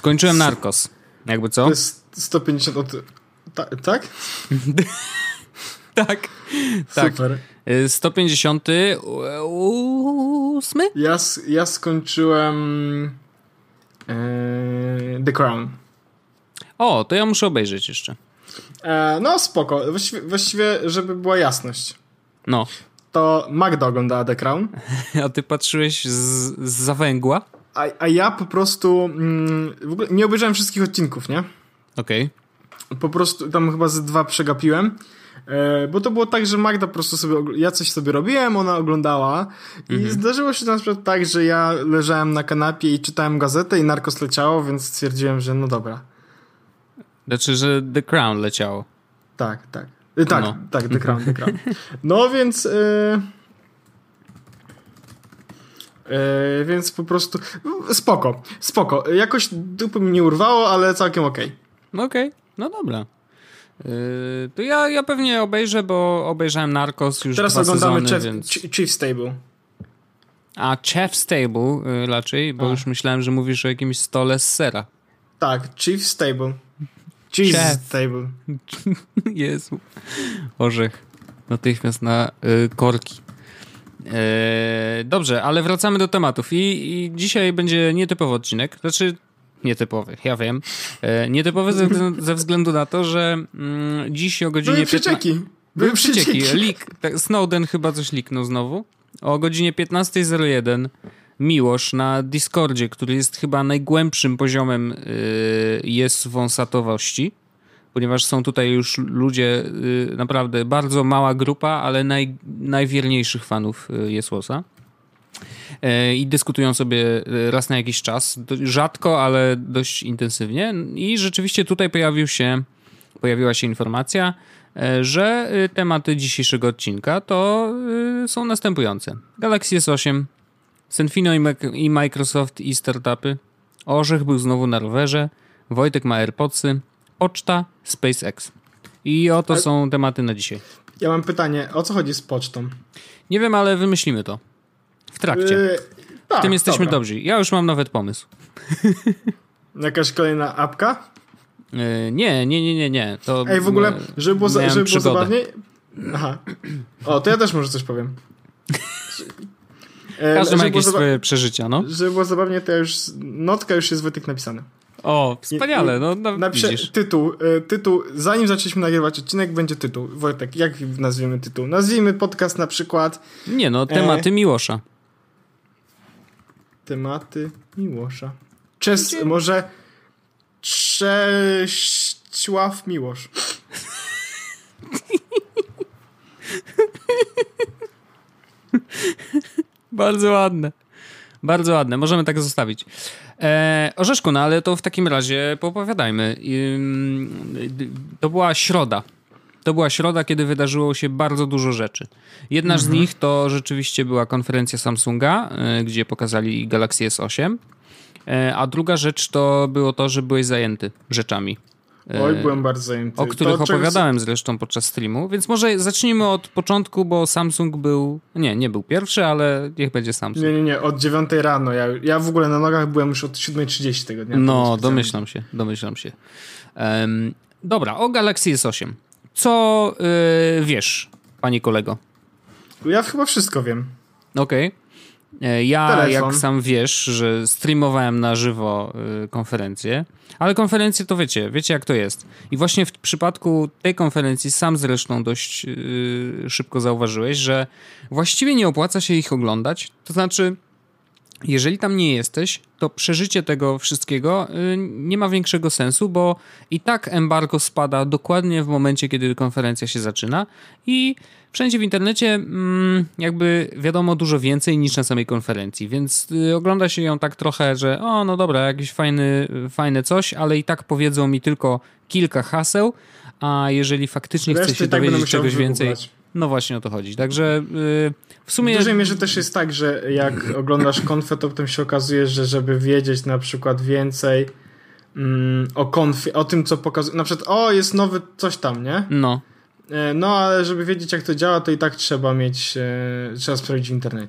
Skończyłem Narcos. Jakby co? To jest 150 tak? Tak. Super. 158? Ja skończyłem The Crown. O, to ja muszę obejrzeć jeszcze. No spoko. Właściwie, żeby była jasność. No. To Magda oglądała The Crown. A ty patrzyłeś z zawęgła? A ja po prostu w ogóle nie obejrzałem wszystkich odcinków, nie? Okej. Po prostu tam chyba ze 2 przegapiłem. Bo to było tak, że Magda po prostu sobie, ja coś sobie robiłem, ona oglądała i zdarzyło się na przykład tak, że ja leżałem na kanapie i czytałem gazetę i Narcos leciało, więc stwierdziłem, że no dobra. Znaczy, że The Crown leciało. Tak, The Crown. No więc więc po prostu spoko. Jakoś dupy mi nie urwało, ale całkiem okej. Okej, no dobra. To ja pewnie obejrzę, bo obejrzałem Narcos już teraz 2 oglądamy sezony, więc... Chief Stable. A Chef Stable raczej, bo już myślałem, że mówisz o jakimś stole z sera. Tak, Chief Stable. Cheese Stable. Jezu. Orzech. Natychmiast na korki. Dobrze, ale wracamy do tematów i dzisiaj będzie nietypowy odcinek. Znaczy nietypowy, ja wiem. Nietypowy ze względu na to, że dziś o godzinie... Były przecieki. Snowden chyba coś liknął znowu. O godzinie 15:01 Miłosz na Discordzie, który jest chyba najgłębszym poziomem jest wąsatowości, ponieważ są tutaj już ludzie, naprawdę bardzo mała grupa, ale najwierniejszych fanów Jesłosa. I dyskutują sobie raz na jakiś czas, rzadko, ale dość intensywnie. I rzeczywiście tutaj pojawiła się informacja, że tematy dzisiejszego odcinka to są następujące. Galaxy S8, Senfino i Microsoft i startupy, Orzech był znowu na rowerze, Wojtek ma AirPodsy, poczta, SpaceX. I oto są tematy na dzisiaj. Ja mam pytanie, o co chodzi z pocztą? Nie wiem, ale wymyślimy to. W trakcie. W tym jesteśmy dobrzy. Ja już mam nawet pomysł. Jakaś kolejna apka? Nie. To w ogóle, żeby było zabawniej... Aha. O, to ja też może coś powiem. Każdy ma jakieś swoje przeżycia, no. Żeby było zabawnie, to notka już jest Wojtek napisana. O, wspaniale, widzisz. Tytuł, zanim zaczęliśmy nagrywać odcinek, będzie tytuł. Wojtek, jak nazwiemy tytuł? Nazwijmy podcast na przykład... Tematy Miłosza. Tematy Miłosza. Może Czesław Miłosz. Bardzo ładne. Bardzo ładne. Możemy tak zostawić. Orzeszku, no ale to w takim razie poopowiadajmy. To była środa. Kiedy wydarzyło się bardzo dużo rzeczy. Jedna z nich to rzeczywiście była konferencja Samsunga, gdzie pokazali Galaxy S8. A druga rzecz to było to, że byłeś zajęty rzeczami. Oj, byłem bardzo zajęty. O których opowiadałem zresztą podczas streamu, więc może zacznijmy od początku, bo Samsung był... Nie był pierwszy, ale niech będzie Samsung. Nie, od 9 rano. Ja w ogóle na nogach byłem już od 7:30 tego dnia. No, domyślam się. Dobra, o Galaxy S8. Co wiesz, panie kolego? Ja chyba wszystko wiem. Okej. Ja, Telefon. jak sam wiesz, że streamowałem na żywo konferencję, ale konferencje to wiecie jak to jest. I właśnie w przypadku tej konferencji sam zresztą dość szybko zauważyłeś, że właściwie nie opłaca się ich oglądać. To znaczy, jeżeli tam nie jesteś, to przeżycie tego wszystkiego nie ma większego sensu, bo i tak embargo spada dokładnie w momencie, kiedy konferencja się zaczyna i wszędzie w internecie jakby wiadomo dużo więcej niż na samej konferencji, więc ogląda się ją tak trochę, że no dobra, jakieś fajne coś, ale i tak powiedzą mi tylko kilka haseł, a jeżeli faktycznie chce się dowiedzieć czegoś więcej, no właśnie o to chodzi. Także w sumie... W dużej mierze też jest tak, że jak oglądasz konfę, to potem się okazuje, że żeby wiedzieć na przykład więcej o konfie, o tym, co pokazuje, na przykład jest nowy coś tam, nie? No, ale żeby wiedzieć, jak to działa, to i tak trzeba sprawdzić w internecie.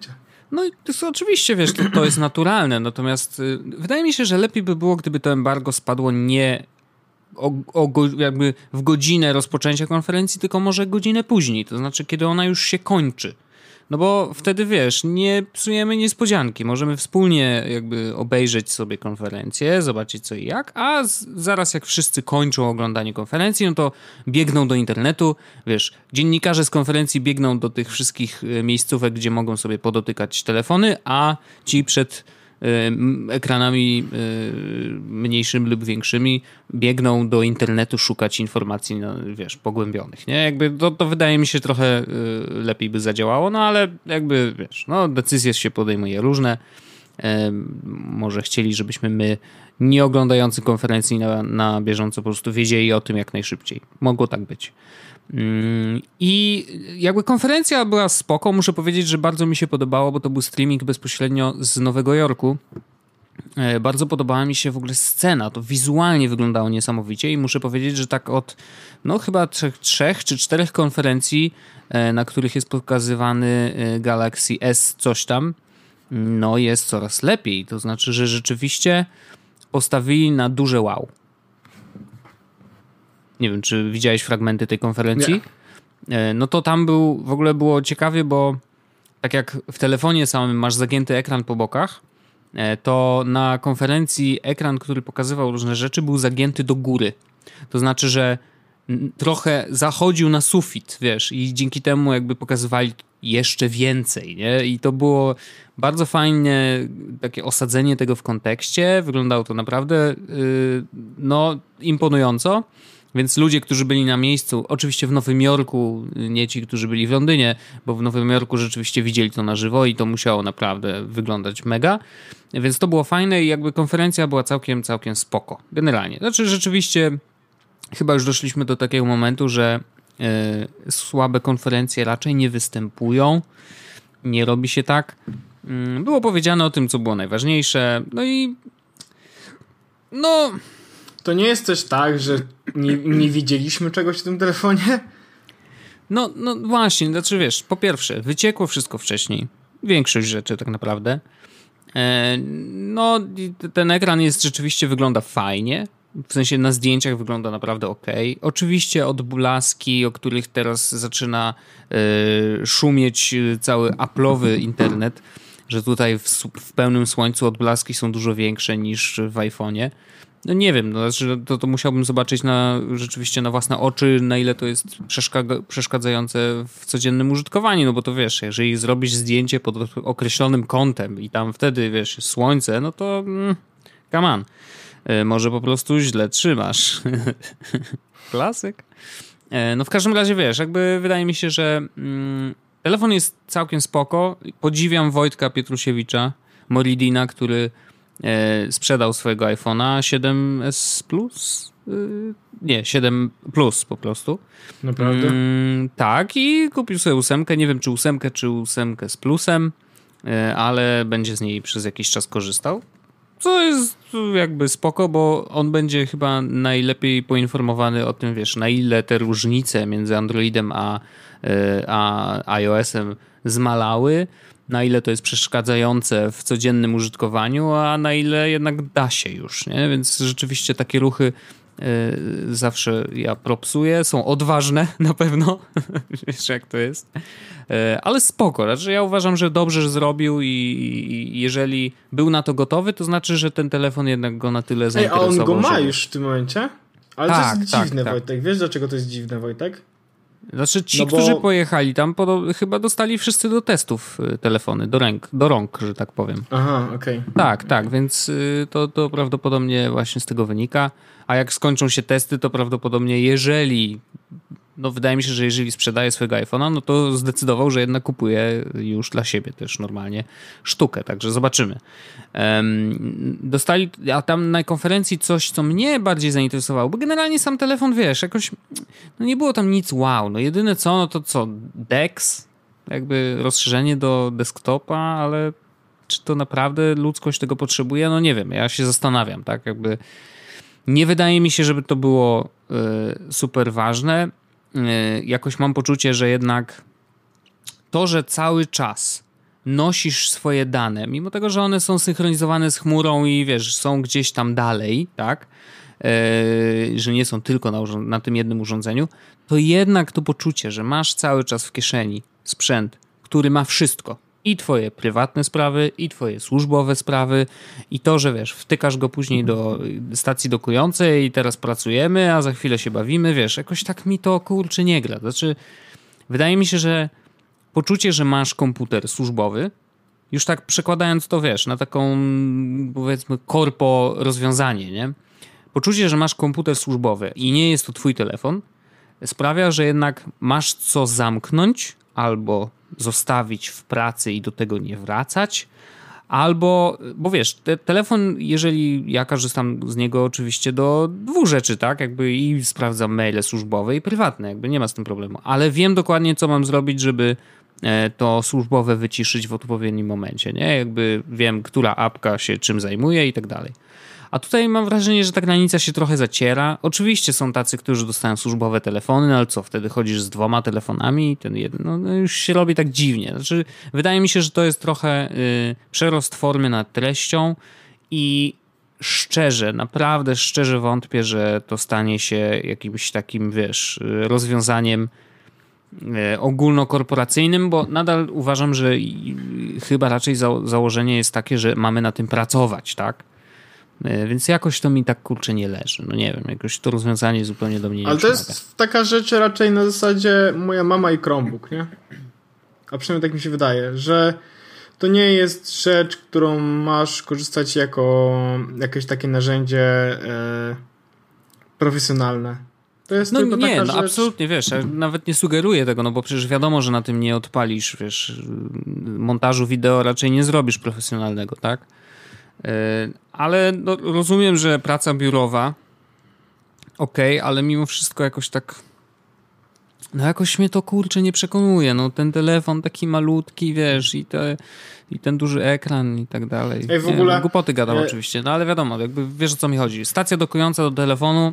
No i to oczywiście, wiesz, to jest naturalne, natomiast wydaje mi się, że lepiej by było, gdyby to embargo spadło nie jakby w godzinę rozpoczęcia konferencji, tylko może godzinę później, to znaczy kiedy ona już się kończy. No bo wtedy, wiesz, nie psujemy niespodzianki. Możemy wspólnie jakby obejrzeć sobie konferencję, zobaczyć co i jak, a zaraz jak wszyscy kończą oglądanie konferencji, no to biegną do internetu, wiesz, dziennikarze z konferencji biegną do tych wszystkich miejscówek, gdzie mogą sobie podotykać telefony, a ci przed ekranami mniejszymi lub większymi biegną do internetu szukać informacji, no, wiesz, pogłębionych, nie? Jakby to wydaje mi się trochę lepiej by zadziałało, no ale jakby, wiesz, no decyzje się podejmuje różne. Może chcieli, żebyśmy my, nie oglądający konferencji na bieżąco, po prostu wiedzieli o tym jak najszybciej. Mogło tak być. I jakby konferencja była spoko, muszę powiedzieć, że bardzo mi się podobało, bo to był streaming bezpośrednio z Nowego Jorku. Bardzo podobała mi się w ogóle scena, to wizualnie wyglądało niesamowicie i muszę powiedzieć, że tak od no chyba trzech czy czterech konferencji, na których jest pokazywany Galaxy S coś tam, no jest coraz lepiej, to znaczy, że rzeczywiście postawili na duże wow. Nie wiem, czy widziałeś fragmenty tej konferencji? Nie. No to tam w ogóle było ciekawie, bo tak jak w telefonie samym masz zagięty ekran po bokach, to na konferencji ekran, który pokazywał różne rzeczy, był zagięty do góry. To znaczy, że trochę zachodził na sufit, wiesz, i dzięki temu jakby pokazywali jeszcze więcej, nie? I to było bardzo fajne takie osadzenie tego w kontekście. Wyglądało to naprawdę no imponująco. Więc ludzie, którzy byli na miejscu, oczywiście w Nowym Jorku, nie ci, którzy byli w Londynie, bo w Nowym Jorku rzeczywiście widzieli to na żywo i to musiało naprawdę wyglądać mega. Więc to było fajne i jakby konferencja była całkiem spoko. Generalnie. Znaczy rzeczywiście chyba już doszliśmy do takiego momentu, że słabe konferencje raczej nie występują. Nie robi się tak. Było powiedziane o tym, co było najważniejsze. No i no... To nie jest też tak, że nie widzieliśmy czegoś w tym telefonie? No właśnie, znaczy wiesz, po pierwsze, wyciekło wszystko wcześniej. Większość rzeczy tak naprawdę. No, ten ekran rzeczywiście wygląda fajnie. W sensie na zdjęciach wygląda naprawdę okej. Oczywiście odblaski, o których teraz zaczyna szumieć cały Apple'owy internet, że tutaj w pełnym słońcu odblaski są dużo większe niż w iPhone'ie. No nie wiem, no, to musiałbym zobaczyć rzeczywiście na własne oczy, na ile to jest przeszkadzające w codziennym użytkowaniu, no bo to wiesz, jeżeli zrobisz zdjęcie pod określonym kątem i tam wtedy, wiesz, słońce, no to come on. Może po prostu źle trzymasz. Klasyk. No w każdym razie, wiesz, jakby wydaje mi się, że telefon jest całkiem spoko. Podziwiam Wojtka Pietrusiewicza, Moridina, który sprzedał swojego iPhone'a 7S Plus? Nie, 7 Plus po prostu. Naprawdę? Tak, i kupił sobie 8. Nie wiem, czy 8, czy 8 z plusem, ale będzie z niej przez jakiś czas korzystał. Co jest jakby spoko, bo on będzie chyba najlepiej poinformowany o tym, wiesz, na ile te różnice między Androidem a iOS-em zmalały, na ile to jest przeszkadzające w codziennym użytkowaniu, a na ile jednak da się już, nie? Więc rzeczywiście takie ruchy zawsze ja propsuję, są odważne na pewno, wiesz jak to jest, ale spoko, znaczy ja uważam, że dobrze zrobił i jeżeli był na to gotowy, to znaczy, że ten telefon jednak go na tyle zainteresował. A on go ma już w tym momencie? Ale tak, to jest dziwne, tak. Wojtek. Wiesz dlaczego to jest dziwne, Wojtek? Znaczy ci, którzy pojechali tam, chyba dostali wszyscy do testów telefony, do rąk, że tak powiem. Aha, okej. Tak, więc to prawdopodobnie właśnie z tego wynika. A jak skończą się testy, to prawdopodobnie wydaje mi się, że jeżeli sprzedaje swojego iPhone'a, no to zdecydował, że jednak kupuje już dla siebie też normalnie sztukę, także zobaczymy. Dostali, a tam na konferencji coś, co mnie bardziej zainteresowało, bo generalnie sam telefon, wiesz, jakoś no nie było tam nic wow, no jedyne co, no to co, DeX, jakby rozszerzenie do desktopa, ale czy to naprawdę ludzkość tego potrzebuje? No nie wiem, ja się zastanawiam, tak, jakby nie wydaje mi się, żeby to było super ważne. Jakoś mam poczucie, że jednak to, że cały czas nosisz swoje dane, mimo tego, że one są synchronizowane z chmurą i wiesz, są gdzieś tam dalej, tak? Że nie są tylko na tym jednym urządzeniu, to jednak to poczucie, że masz cały czas w kieszeni sprzęt, który ma wszystko. I twoje prywatne sprawy, i twoje służbowe sprawy, i to, że wiesz, wtykasz go później do stacji dokującej i teraz pracujemy, a za chwilę się bawimy, wiesz, jakoś tak mi to kurczę nie gra. Znaczy, wydaje mi się, że poczucie, że masz komputer służbowy, już tak przekładając to, wiesz, na taką, powiedzmy, korpo rozwiązanie, nie? Poczucie, że masz komputer służbowy i nie jest to twój telefon, sprawia, że jednak masz co zamknąć albo zostawić w pracy i do tego nie wracać, albo, bo wiesz, telefon, jeżeli ja korzystam z niego oczywiście do dwóch rzeczy, tak, jakby i sprawdzam maile służbowe i prywatne, jakby nie ma z tym problemu, ale wiem dokładnie, co mam zrobić, żeby to służbowe wyciszyć w odpowiednim momencie, nie, jakby wiem, która apka się czym zajmuje i tak dalej. A tutaj mam wrażenie, że ta granica się trochę zaciera. Oczywiście są tacy, którzy dostają służbowe telefony, no ale co, wtedy chodzisz z 2 telefonami i ten jeden, no już się robi tak dziwnie. Znaczy, wydaje mi się, że to jest trochę przerost formy nad treścią i szczerze, naprawdę szczerze wątpię, że to stanie się jakimś takim, wiesz, rozwiązaniem ogólnokorporacyjnym, bo nadal uważam, że chyba raczej założenie jest takie, że mamy na tym pracować, tak? Więc jakoś to mi tak kurczę nie leży. No nie wiem, jakoś to rozwiązanie zupełnie do mnie nie przemawia. Ale to jest taka rzecz raczej na zasadzie moja mama i Chromebook, nie? A przynajmniej tak mi się wydaje, że to nie jest rzecz, którą masz korzystać jako jakieś takie narzędzie profesjonalne. To jest no tylko nie, taka no rzecz... absolutnie, wiesz, ja nawet nie sugeruję tego, no bo przecież wiadomo, że na tym nie odpalisz, wiesz, montażu wideo raczej nie zrobisz profesjonalnego, tak? Ale no, rozumiem, że praca biurowa okej, ale mimo wszystko jakoś tak no jakoś mnie to kurczę nie przekonuje, no ten telefon taki malutki, wiesz, i ten duży ekran i tak dalej. Ej, w ogóle... Nie, głupoty gadam oczywiście, no ale wiadomo, jakby wiesz, o co mi chodzi. Stacja dokująca do telefonu,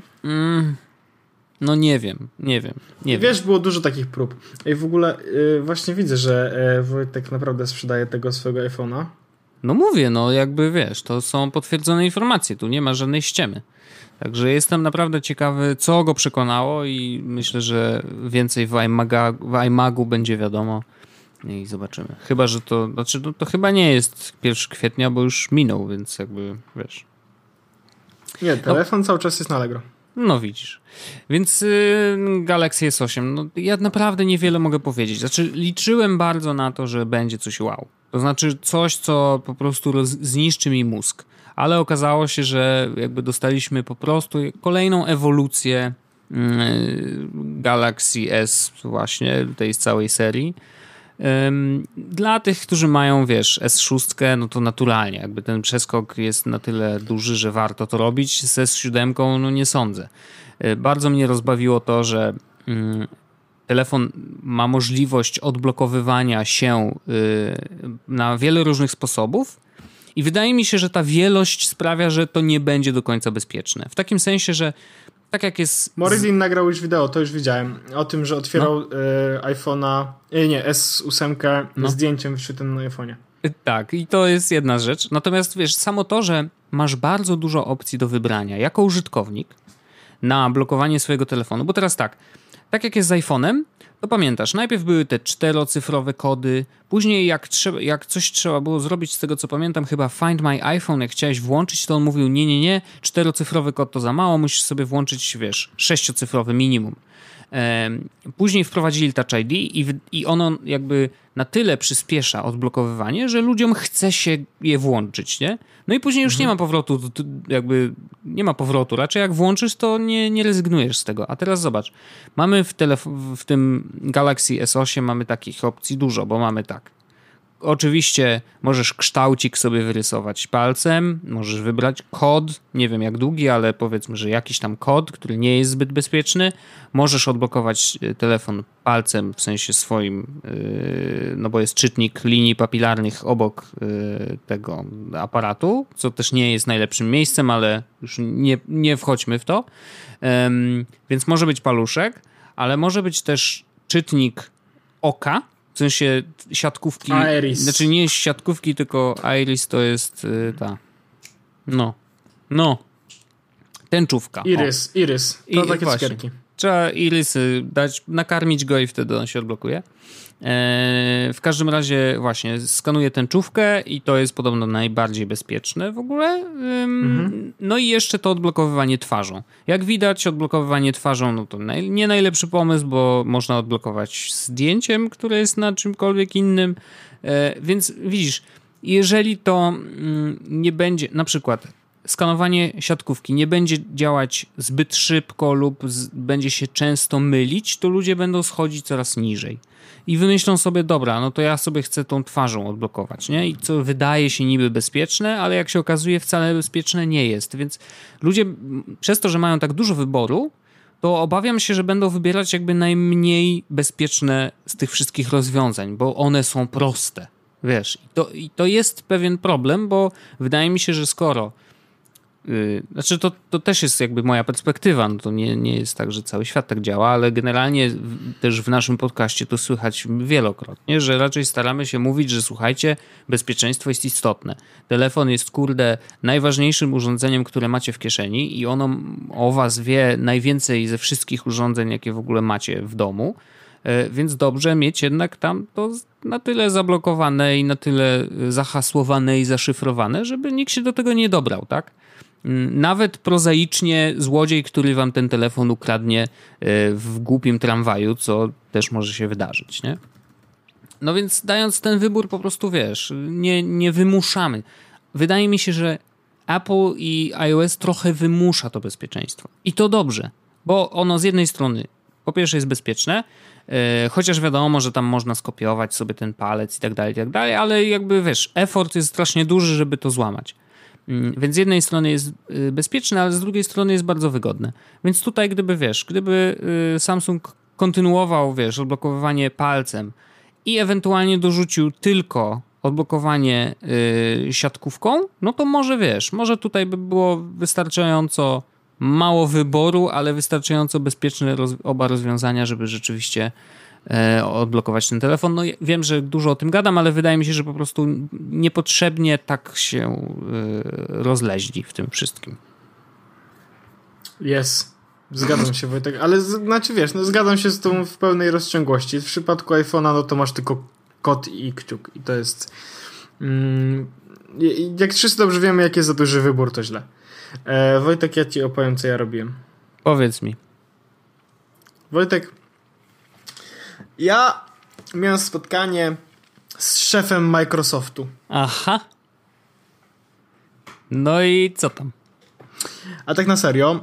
no nie wiem. Wiesz, było dużo takich prób. Ej, w ogóle właśnie widzę, że Wojtek naprawdę sprzedaje tego swojego iPhone'a. No mówię, no jakby wiesz, to są potwierdzone informacje, tu nie ma żadnej ściemy. Także jestem naprawdę ciekawy, co go przekonało i myślę, że więcej w iMagu będzie wiadomo i zobaczymy. Chyba, że to, znaczy to chyba nie jest 1 kwietnia, bo już minął, więc jakby wiesz. Nie, telefon cały czas jest na Allegro. No widzisz. Więc Galaxy S8, no ja naprawdę niewiele mogę powiedzieć. Znaczy liczyłem bardzo na to, że będzie coś wow. To znaczy coś, co po prostu zniszczy mi mózg. Ale okazało się, że jakby dostaliśmy po prostu kolejną ewolucję Galaxy S właśnie, tej całej serii. Dla tych, którzy mają, wiesz, S6, no to naturalnie, jakby ten przeskok jest na tyle duży, że warto to robić. Z S7 no nie sądzę. Bardzo mnie rozbawiło to, że telefon ma możliwość odblokowywania się na wiele różnych sposobów i wydaje mi się, że ta wielość sprawia, że to nie będzie do końca bezpieczne. W takim sensie, że tak jak jest... Moridin nagrał już wideo, to już widziałem, o tym, że otwierał iPhone'a, nie, S8 zdjęciem wyświetlonym na iPhone'ie. Tak, i to jest jedna rzecz. Natomiast wiesz, samo to, że masz bardzo dużo opcji do wybrania jako użytkownik na blokowanie swojego telefonu, bo teraz tak jak jest z iPhone'em, to pamiętasz, najpierw były te 4-cyfrowe kody, później jak coś trzeba było zrobić, z tego co pamiętam, chyba Find My iPhone, jak chciałeś włączyć, to on mówił nie, 4-cyfrowy kod to za mało, musisz sobie włączyć, wiesz, 6-cyfrowy minimum. Później wprowadzili Touch ID i ono jakby na tyle przyspiesza odblokowywanie, że ludziom chce się je włączyć, nie? No i później już nie ma powrotu, jakby nie ma powrotu. Raczej jak włączysz, to nie rezygnujesz z tego. A teraz zobacz, mamy w tym Galaxy S8 mamy takich opcji dużo, bo mamy oczywiście możesz kształcik sobie wyrysować palcem, możesz wybrać kod, nie wiem jak długi, ale powiedzmy, że jakiś tam kod, który nie jest zbyt bezpieczny. Możesz odblokować telefon palcem, w sensie swoim, no bo jest czytnik linii papilarnych obok tego aparatu, co też nie jest najlepszym miejscem, ale już nie wchodźmy w to. Więc może być paluszek, ale może być też czytnik oka, W sensie siatkówki... Iris. Znaczy nie siatkówki, tylko Iris to jest ta... No. Tęczówka. Iris. To takie właśnie. cukierki. Trzeba Irisy dać, nakarmić go i wtedy on się odblokuje. W każdym razie właśnie skanuję tęczówkę i to jest podobno najbardziej bezpieczne w ogóle. No i jeszcze to odblokowywanie twarzą. Jak widać, odblokowywanie twarzą no to nie najlepszy pomysł, bo można odblokować zdjęciem, które jest na czymkolwiek innym. Więc widzisz, jeżeli to nie będzie, na przykład skanowanie siatkówki nie będzie działać zbyt szybko lub będzie się często mylić, to ludzie będą schodzić coraz niżej. I wymyślą sobie, dobra, no to ja sobie chcę tą twarzą odblokować, nie? I co wydaje się niby bezpieczne, ale jak się okazuje wcale bezpieczne nie jest. Więc ludzie przez to, że mają tak dużo wyboru, to obawiam się, że będą wybierać jakby najmniej bezpieczne z tych wszystkich rozwiązań, bo one są proste. Wiesz, i to jest pewien problem, bo wydaje mi się, że skoro znaczy to też jest jakby moja perspektywa, no to nie jest tak, że cały świat tak działa, ale generalnie też w naszym podcaście to słychać wielokrotnie, że raczej staramy się mówić, że słuchajcie, bezpieczeństwo jest istotne. Telefon jest najważniejszym urządzeniem, które macie w kieszeni i ono o was wie najwięcej ze wszystkich urządzeń, jakie w ogóle macie w domu, więc dobrze mieć jednak tam to na tyle zablokowane i na tyle zahasłowane i zaszyfrowane, żeby nikt się do tego nie dobrał, tak? Nawet prozaicznie złodziej, który wam ten telefon ukradnie w głupim tramwaju, co też może się wydarzyć, nie? No więc dając ten wybór po prostu, wiesz, nie wymuszamy. Wydaje mi się, że Apple i iOS trochę wymusza to bezpieczeństwo. I to dobrze, bo ono z jednej strony po pierwsze jest bezpieczne, chociaż wiadomo, że tam można skopiować sobie ten palec i tak dalej, ale jakby wiesz, effort jest strasznie duży, żeby to złamać. Więc z jednej strony jest bezpieczne, ale z drugiej strony jest bardzo wygodne. Więc tutaj gdyby Samsung kontynuował, odblokowywanie palcem i ewentualnie dorzucił tylko odblokowanie siatkówką, no to może tutaj by było wystarczająco mało wyboru, ale wystarczająco bezpieczne oba rozwiązania, żeby rzeczywiście odblokować ten telefon. No wiem, że dużo o tym gadam, ale wydaje mi się, że po prostu niepotrzebnie tak się rozleźli w tym wszystkim. Zgadzam się, Wojtek, ale zgadzam się z tą w pełnej rozciągłości. W przypadku iPhone'a no to masz tylko kod i kciuk i to jest jak wszyscy dobrze wiemy, jak jest za duży wybór, to źle. Wojtek, ja ci opowiem, co ja robiłem. Powiedz mi. Wojtek, ja miałem spotkanie z szefem Microsoftu. Aha. No i co tam? A tak na serio,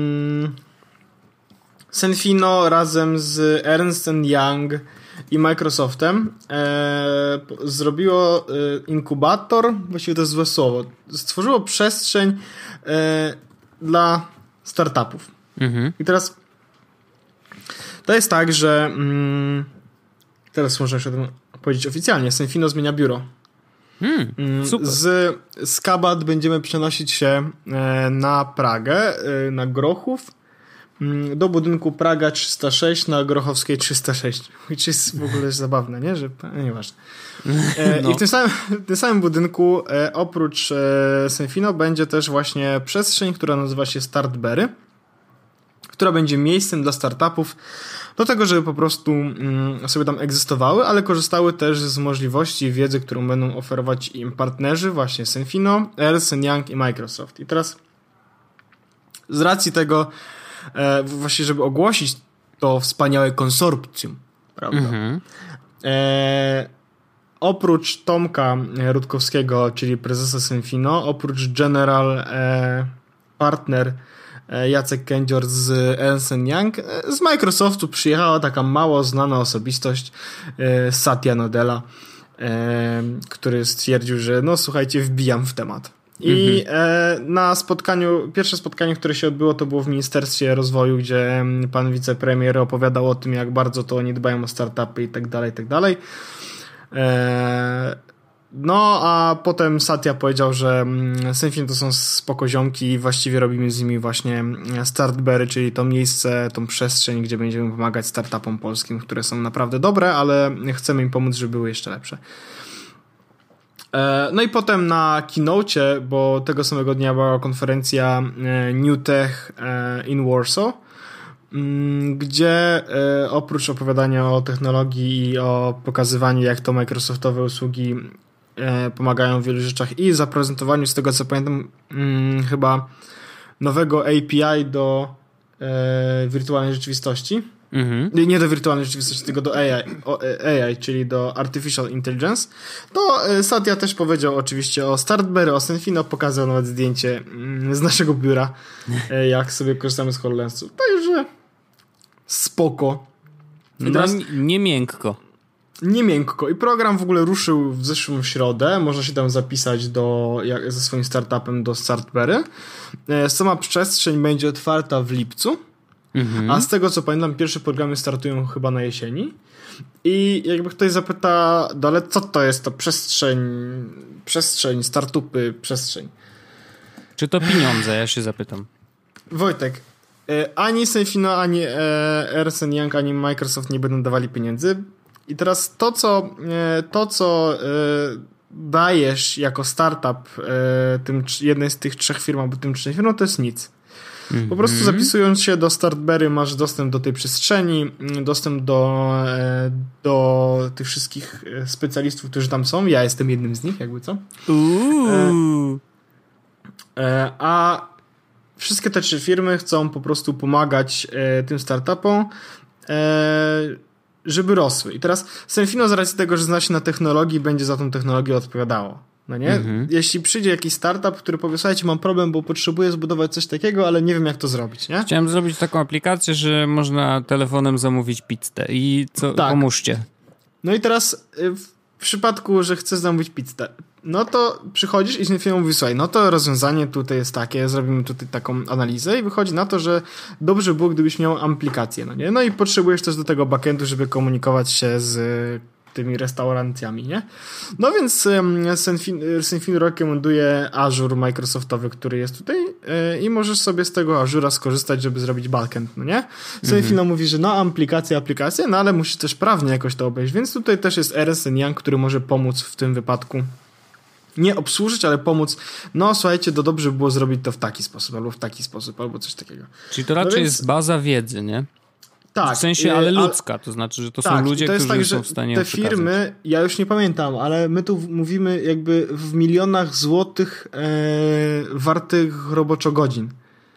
Senfino razem z Ernst & Young i Microsoftem zrobiło inkubator, właściwie to jest złe słowo, stworzyło przestrzeń dla startupów. I teraz to jest tak, że teraz można już o tym powiedzieć oficjalnie. Senfino zmienia biuro. Super. Z Kabat będziemy przenosić się na Pragę, na Grochów, do budynku Praga 306 na Grochowskiej 306. Which jest w ogóle zabawne, nie? Że nieważne. No. I w tym samym budynku oprócz Senfino będzie też właśnie przestrzeń, która nazywa się Startberry, która będzie miejscem dla startupów do tego, żeby po prostu sobie tam egzystowały, ale korzystały też z możliwości wiedzy, którą będą oferować im partnerzy, właśnie Senfino, Ernst & Young i Microsoft. I teraz z racji tego właśnie, żeby ogłosić to wspaniałe konsorcjum, prawda? Oprócz Tomka Rutkowskiego, czyli prezesa Senfino, oprócz general partner Jacek Kędzior z Ernst & Young, z Microsoftu przyjechała taka mało znana osobistość Satya Nadella, który stwierdził, że no słuchajcie, wbijam w temat. I na pierwsze spotkanie, które się odbyło, to było w Ministerstwie Rozwoju, gdzie pan wicepremier opowiadał o tym, jak bardzo to oni dbają o startupy i tak dalej, i tak dalej. No, a potem Satya powiedział, że Symfony to są spoko ziomki i właściwie robimy z nimi właśnie Startberry, czyli to miejsce, tą przestrzeń, gdzie będziemy pomagać startupom polskim, które są naprawdę dobre, ale chcemy im pomóc, żeby były jeszcze lepsze. No i potem na keynocie, bo tego samego dnia była konferencja New Tech in Warsaw, gdzie oprócz opowiadania o technologii i o pokazywaniu, jak to Microsoftowe usługi pomagają w wielu rzeczach i zaprezentowaniu, z tego co pamiętam, chyba nowego API do wirtualnej rzeczywistości. Nie do wirtualnej rzeczywistości, tylko do AI, czyli do Artificial Intelligence. To Satya też powiedział oczywiście o Startberry, o Symfony, pokazał nawet zdjęcie z naszego biura, jak sobie korzystamy z HoloLensów. Także spoko. Nie miękko. Nie miękko. I program w ogóle ruszył w zeszłą środę. Można się tam zapisać ze swoim startupem do Startberry. Sama przestrzeń będzie otwarta w lipcu. A z tego co pamiętam, pierwsze programy startują chyba na jesieni. I jakby ktoś zapyta, ale co to jest to przestrzeń, startupy, przestrzeń? Czy to pieniądze? Ja się zapytam. Wojtek, ani Symfony, ani Ernst & Young, ani Microsoft nie będą dawali pieniędzy. I teraz to, co dajesz jako startup jednej z tych 3 firm albo tym 3 firmom, to jest nic. Po prostu zapisując się do Startberry masz dostęp do tej przestrzeni, dostęp do tych wszystkich specjalistów, którzy tam są. Ja jestem jednym z nich, jakby co. A wszystkie te 3 firmy chcą po prostu pomagać tym startupom, żeby rosły. I teraz Symfony z racji tego, że zna się na technologii, będzie za tą technologię odpowiadało. No nie? Jeśli przyjdzie jakiś startup, który powie, słuchajcie, mam problem, bo potrzebuję zbudować coś takiego, ale nie wiem, jak to zrobić, nie? Chciałem zrobić taką aplikację, że można telefonem zamówić pizzę i tak. Pomóżcie. No i teraz w przypadku, że chcesz zamówić pizzę, no to przychodzisz i Symfony mówi, słuchaj, no to rozwiązanie tutaj jest takie, zrobimy tutaj taką analizę i wychodzi na to, że dobrze było, gdybyś miał aplikację, no nie? No i potrzebujesz też do tego backendu, żeby komunikować się z tymi restauracjami, nie? No więc Symfony rekomenduje Azure Microsoftowy, który jest tutaj i możesz sobie z tego Azure'a skorzystać, żeby zrobić backend, no nie? Symfony mówi, że no aplikacje, no ale musisz też prawnie jakoś to obejść, więc tutaj też jest Ernst & Young, który może pomóc w tym wypadku. Nie obsłużyć, ale pomóc. No słuchajcie, to dobrze by było zrobić to w taki sposób, albo coś takiego. Czyli to raczej jest baza wiedzy, nie? Tak. W sensie, ale ludzka, to znaczy, że to są ludzie, którzy są w stanie te firmy, ja już nie pamiętam, ale my tu mówimy jakby w milionach złotych wartych roboczogodzin.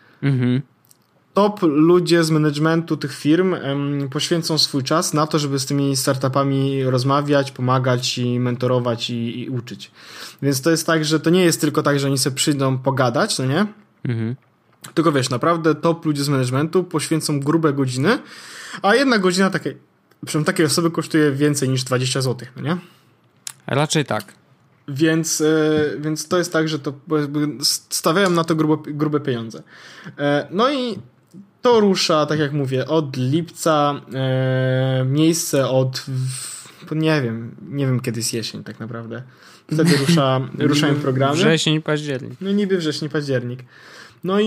Top ludzie z managementu tych firm poświęcą swój czas na to, żeby z tymi startupami rozmawiać, pomagać i mentorować i uczyć. Więc to jest tak, że to nie jest tylko tak, że oni sobie przyjdą pogadać, no nie? Tylko wiesz, naprawdę top ludzie z managementu poświęcą grube godziny, a 1 godzina takiej osoby kosztuje więcej niż 20 zł, no nie? Raczej tak. Więc to jest tak, że to stawiają na to grube pieniądze. No i to rusza, tak jak mówię, od lipca, miejsce nie wiem kiedy jest jesień tak naprawdę. Wtedy ruszają programy. Wrzesień, październik. No niby wrzesień, październik. No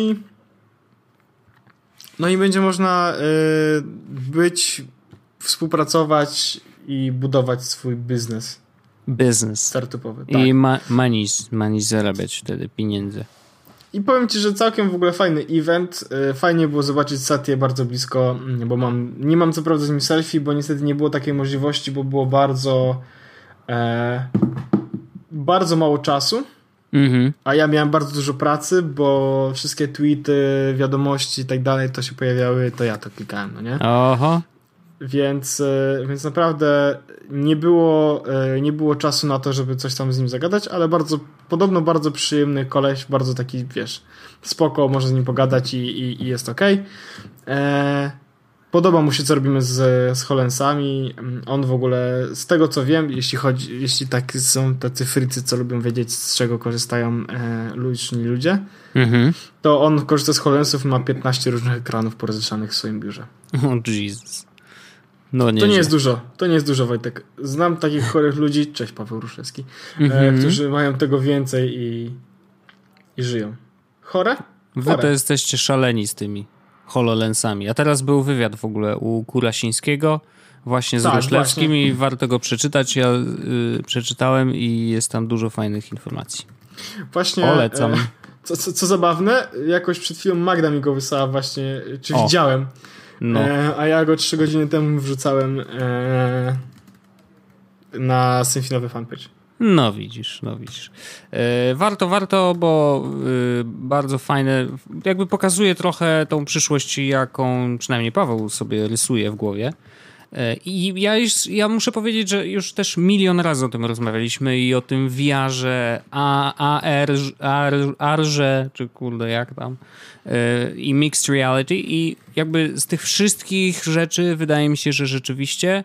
i będzie można współpracować i budować swój biznes startupowy. Tak. I money zarabiać wtedy pieniędzy. I powiem ci, że całkiem w ogóle fajny event. Fajnie było zobaczyć Satyę bardzo blisko, bo nie mam co prawda z nim selfie, bo niestety nie było takiej możliwości, bo było bardzo mało czasu. A ja miałem bardzo dużo pracy, bo wszystkie tweety, wiadomości i tak dalej to się pojawiały, to ja to klikałem, no nie? Oho. Więc naprawdę nie było czasu na to, żeby coś tam z nim zagadać, ale podobno bardzo przyjemny koleś, bardzo taki, wiesz, spoko, można z nim pogadać i jest okej. Podoba mu się, co robimy z HoloLensami. On w ogóle, z tego co wiem, jeśli tak są tacy frycy, co lubią wiedzieć, z czego korzystają liczni ludzie, to on korzysta z HoloLensów i ma 15 różnych ekranów porozeszanych w swoim biurze. Oh Jesus. No nie. To nie jest dużo, Wojtek. Znam takich chorych ludzi, cześć Paweł Ruszewski, którzy mają tego więcej i żyją. Chore? Wy to jesteście szaleni z tymi HoloLensami. A teraz był wywiad w ogóle u Kurasińskiego, właśnie z Ruszlewskim właśnie. I warto go przeczytać. Ja przeczytałem i jest tam dużo fajnych informacji. Właśnie. Polecam. Co zabawne, jakoś przed chwilą Magda mi go wysłała właśnie, czy widziałem. No. A ja go 3 godziny temu wrzucałem na Symfinowy fanpage. No widzisz. Warto, bo bardzo fajne, jakby pokazuje trochę tą przyszłość, jaką przynajmniej Paweł sobie rysuje w głowie. I ja muszę powiedzieć, że już też milion razy o tym rozmawialiśmy i o tym VR-ze, AR-ze, czy kurde jak tam, i mixed reality i jakby z tych wszystkich rzeczy wydaje mi się, że rzeczywiście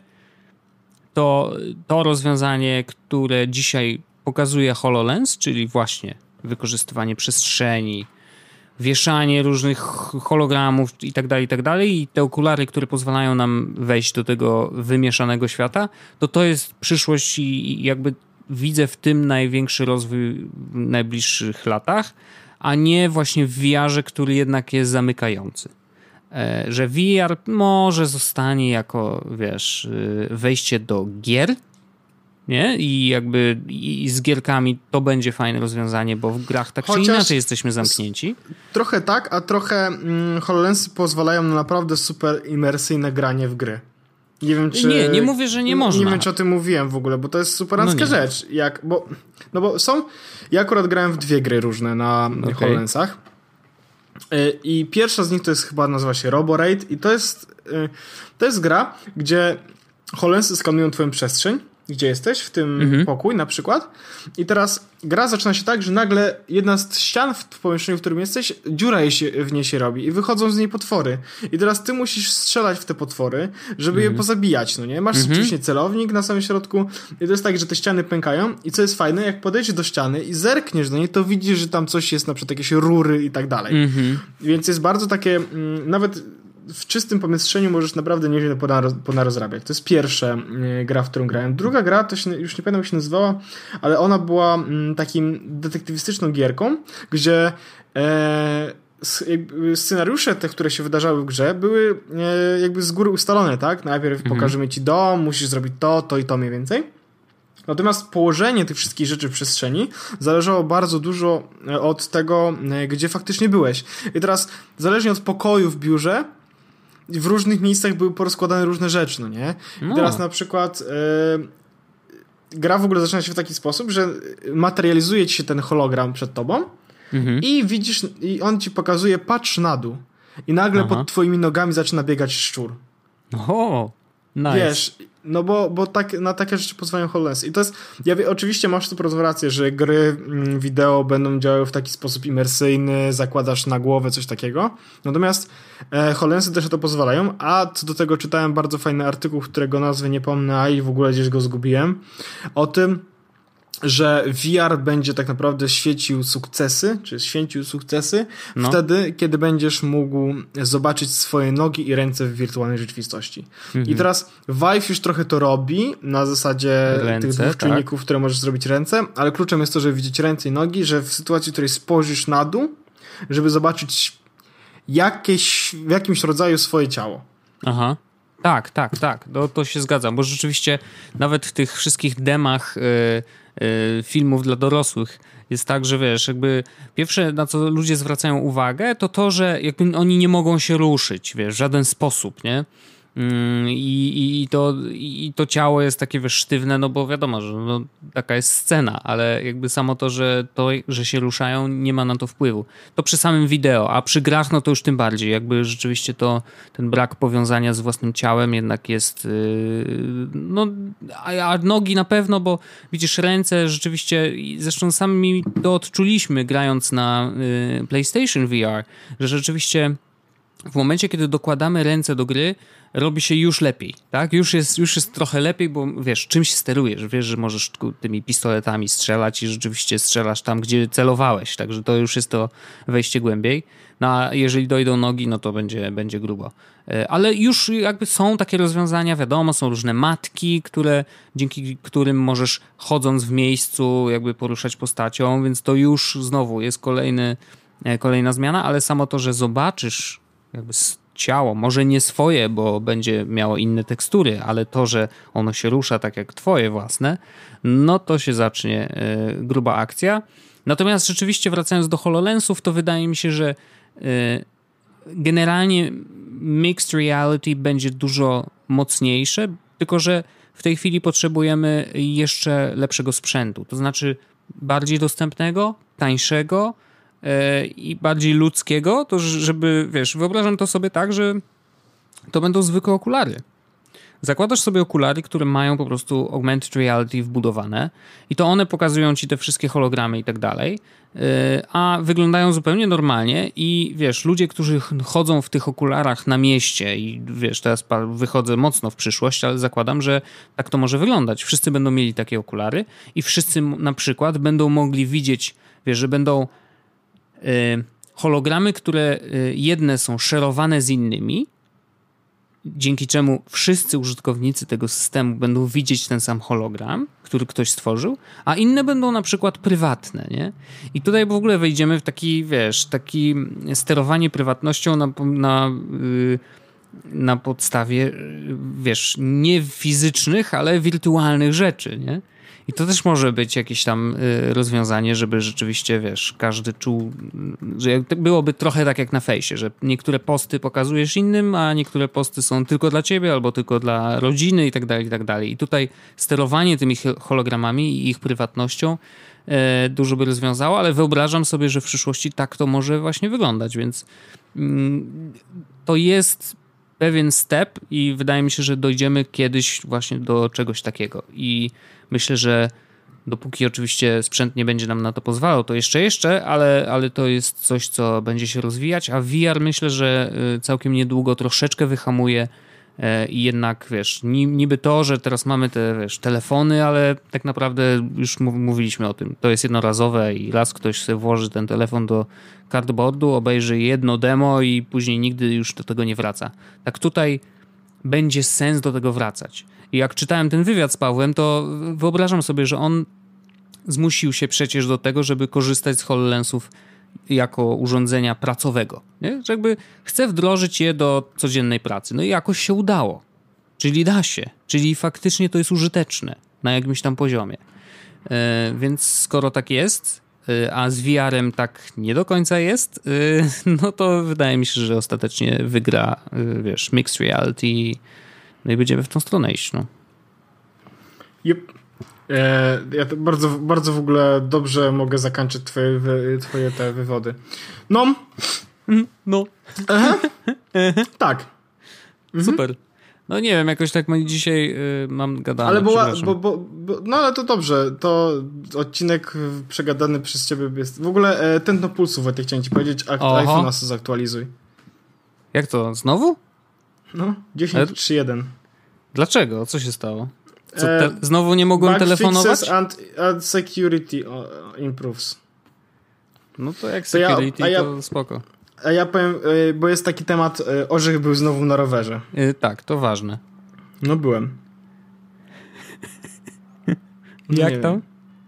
to rozwiązanie, które dzisiaj pokazuje HoloLens, czyli właśnie wykorzystywanie przestrzeni, wieszanie różnych hologramów i tak dalej, i te okulary, które pozwalają nam wejść do tego wymieszanego świata, to jest przyszłość i jakby widzę w tym największy rozwój w najbliższych latach, a nie właśnie w VR-ze, który jednak jest zamykający. Że VR może zostanie jako, wiesz, wejście do gier, nie? I jakby i z gierkami to będzie fajne rozwiązanie, bo w grach tak czy inaczej jesteśmy zamknięci. Trochę tak, a trochę HoloLensy pozwalają na naprawdę super imersyjne granie w gry. Nie wiem, czy... Nie mówię, że nie można. Nie wiem, czy o tym mówiłem w ogóle, bo to jest superancka rzecz. Bo są... Ja akurat grałem w 2 gry różne na HoloLensach. I pierwsza z nich to jest chyba, nazywa się Roboraid i to jest gra, gdzie HoloLensy skanują twoją przestrzeń, gdzie jesteś, w tym pokój na przykład. I teraz gra zaczyna się tak, że nagle jedna z ścian w pomieszczeniu, w którym jesteś, dziura w niej się robi i wychodzą z niej potwory. I teraz ty musisz strzelać w te potwory, żeby je pozabijać, no nie? Masz oczywiście celownik na samym środku i to jest tak, że te ściany pękają i co jest fajne, jak podejdziesz do ściany i zerkniesz do niej, to widzisz, że tam coś jest, na przykład jakieś rury i tak dalej. Więc jest bardzo takie, nawet w czystym pomieszczeniu możesz naprawdę nieźle ponarozrabiać. To jest pierwsza gra, w którą grałem. Druga gra, to się, już nie pamiętam jak się nazywała, ale ona była takim detektywistyczną gierką, gdzie scenariusze te, które się wydarzały w grze, były jakby z góry ustalone, tak? Najpierw pokażemy ci dom, musisz zrobić to i to mniej więcej. Natomiast położenie tych wszystkich rzeczy w przestrzeni zależało bardzo dużo od tego, gdzie faktycznie byłeś. I teraz, zależnie od pokoju w biurze, w różnych miejscach były porozkładane różne rzeczy, no nie? I teraz na przykład gra w ogóle zaczyna się w taki sposób, że materializuje ci się ten hologram przed tobą i widzisz, i on ci pokazuje, patrz na dół. I nagle pod twoimi nogami zaczyna biegać szczur. Nice. Wiesz, no bo tak, na takie rzeczy pozwalają HoloLens. I to jest, oczywiście masz tu rację, że gry wideo będą działały w taki sposób imersyjny, zakładasz na głowę coś takiego. Natomiast HoloLensy też na to pozwalają, a co do tego czytałem bardzo fajny artykuł, którego nazwy nie pomnę, a i w ogóle gdzieś go zgubiłem, o tym, że VR będzie tak naprawdę święcił sukcesy wtedy, kiedy będziesz mógł zobaczyć swoje nogi i ręce w wirtualnej rzeczywistości. I teraz Vive już trochę to robi na zasadzie tych 2 czujników, które możesz zrobić ręce, ale kluczem jest to, żeby widzieć ręce i nogi, że w sytuacji, w której spojrzysz na dół, żeby zobaczyć w jakimś rodzaju swoje ciało. Tak. To się zgadzam, bo rzeczywiście nawet w tych wszystkich demach filmów dla dorosłych jest tak, że wiesz, jakby pierwsze, na co ludzie zwracają uwagę, to, że jakby oni nie mogą się ruszyć, wiesz, w żaden sposób, nie? I to ciało jest takie, wiesz, sztywne, no bo wiadomo, że taka jest scena, ale jakby samo to, że się ruszają, nie ma na to wpływu. To przy samym wideo, a przy grach, no to już tym bardziej. Jakby rzeczywiście ten brak powiązania z własnym ciałem jednak jest, a nogi na pewno, bo widzisz, ręce rzeczywiście, zresztą sami to odczuliśmy grając na PlayStation VR, że rzeczywiście w momencie, kiedy dokładamy ręce do gry, robi się już lepiej, tak? Już jest trochę lepiej, bo wiesz, czymś sterujesz, wiesz, że możesz tymi pistoletami strzelać i rzeczywiście strzelasz tam, gdzie celowałeś, także to już jest to wejście głębiej. No a jeżeli dojdą nogi, no to będzie grubo. Ale już jakby są takie rozwiązania, wiadomo, są różne matki, dzięki którym możesz chodząc w miejscu jakby poruszać postacią, więc to już znowu jest kolejna zmiana, ale samo to, że zobaczysz jakby ciało, może nie swoje, bo będzie miało inne tekstury, ale to, że ono się rusza tak jak twoje własne, no to się zacznie gruba akcja. Natomiast rzeczywiście wracając do HoloLensów, to wydaje mi się, że generalnie mixed reality będzie dużo mocniejsze, tylko że w tej chwili potrzebujemy jeszcze lepszego sprzętu, to znaczy bardziej dostępnego, tańszego i bardziej ludzkiego, to żeby, wiesz, wyobrażam to sobie tak, że to będą zwykłe okulary. Zakładasz sobie okulary, które mają po prostu augmented reality wbudowane i to one pokazują ci te wszystkie hologramy i tak dalej, a wyglądają zupełnie normalnie i wiesz, ludzie, którzy chodzą w tych okularach na mieście i wiesz, teraz wychodzę mocno w przyszłość, ale zakładam, że tak to może wyglądać. Wszyscy będą mieli takie okulary i wszyscy na przykład będą mogli widzieć, wiesz, że będą hologramy, które jedne są szerowane z innymi, dzięki czemu wszyscy użytkownicy tego systemu będą widzieć ten sam hologram, który ktoś stworzył, a inne będą na przykład prywatne, nie? I tutaj w ogóle wejdziemy w taki, wiesz, taki sterowanie prywatnością na podstawie, wiesz, nie fizycznych, ale wirtualnych rzeczy, nie? I to też może być jakieś tam rozwiązanie, żeby rzeczywiście, wiesz, każdy czuł, że byłoby trochę tak jak na fejsie, że niektóre posty pokazujesz innym, a niektóre posty są tylko dla ciebie albo tylko dla rodziny i tak dalej, i tak dalej. I tutaj sterowanie tymi hologramami i ich prywatnością dużo by rozwiązało, ale wyobrażam sobie, że w przyszłości tak to może właśnie wyglądać, więc to jest pewien step i wydaje mi się, że dojdziemy kiedyś właśnie do czegoś takiego i myślę, że dopóki oczywiście sprzęt nie będzie nam na to pozwalał, to jeszcze, ale to jest coś, co będzie się rozwijać, a VR myślę, że całkiem niedługo troszeczkę wyhamuje i jednak, wiesz, niby to, że teraz mamy te, wiesz, telefony, ale tak naprawdę już mówiliśmy o tym, to jest jednorazowe i raz ktoś sobie włoży ten telefon do cardboardu, obejrzy jedno demo i później nigdy już do tego nie wraca. Tak tutaj będzie sens do tego wracać. I jak czytałem ten wywiad z Pawłem, to wyobrażam sobie, że on zmusił się przecież do tego, żeby korzystać z HoloLensów jako urządzenia pracowego. Nie? Że jakby chce wdrożyć je do codziennej pracy. No i jakoś się udało. Czyli da się. Czyli faktycznie to jest użyteczne na jakimś tam poziomie. Więc skoro tak jest, a z VR-em tak nie do końca jest, no to wydaje mi się, że ostatecznie wygra, wiesz, mixed reality, no i będziemy w tą stronę iść, no. Yep. Ja to bardzo, bardzo w ogóle dobrze mogę zakończyć twoje te wywody. No. No. Aha. Tak. Super. No nie wiem, jakoś tak dzisiaj mam gadane. Ale no ale to dobrze, to odcinek przegadany przez ciebie jest... W ogóle tętno pulsu, Wojtek, chciałem ci powiedzieć, iPhone'a zaktualizuj. Jak to, znowu? No, 10.3.1. Dlaczego? Co się stało? Co, znowu nie mogłem telefonować? And security improves. No to jak security, to spoko. A ja powiem, bo jest taki temat, Orzech był znowu na rowerze. Tak, to ważne. No byłem. Jak tam?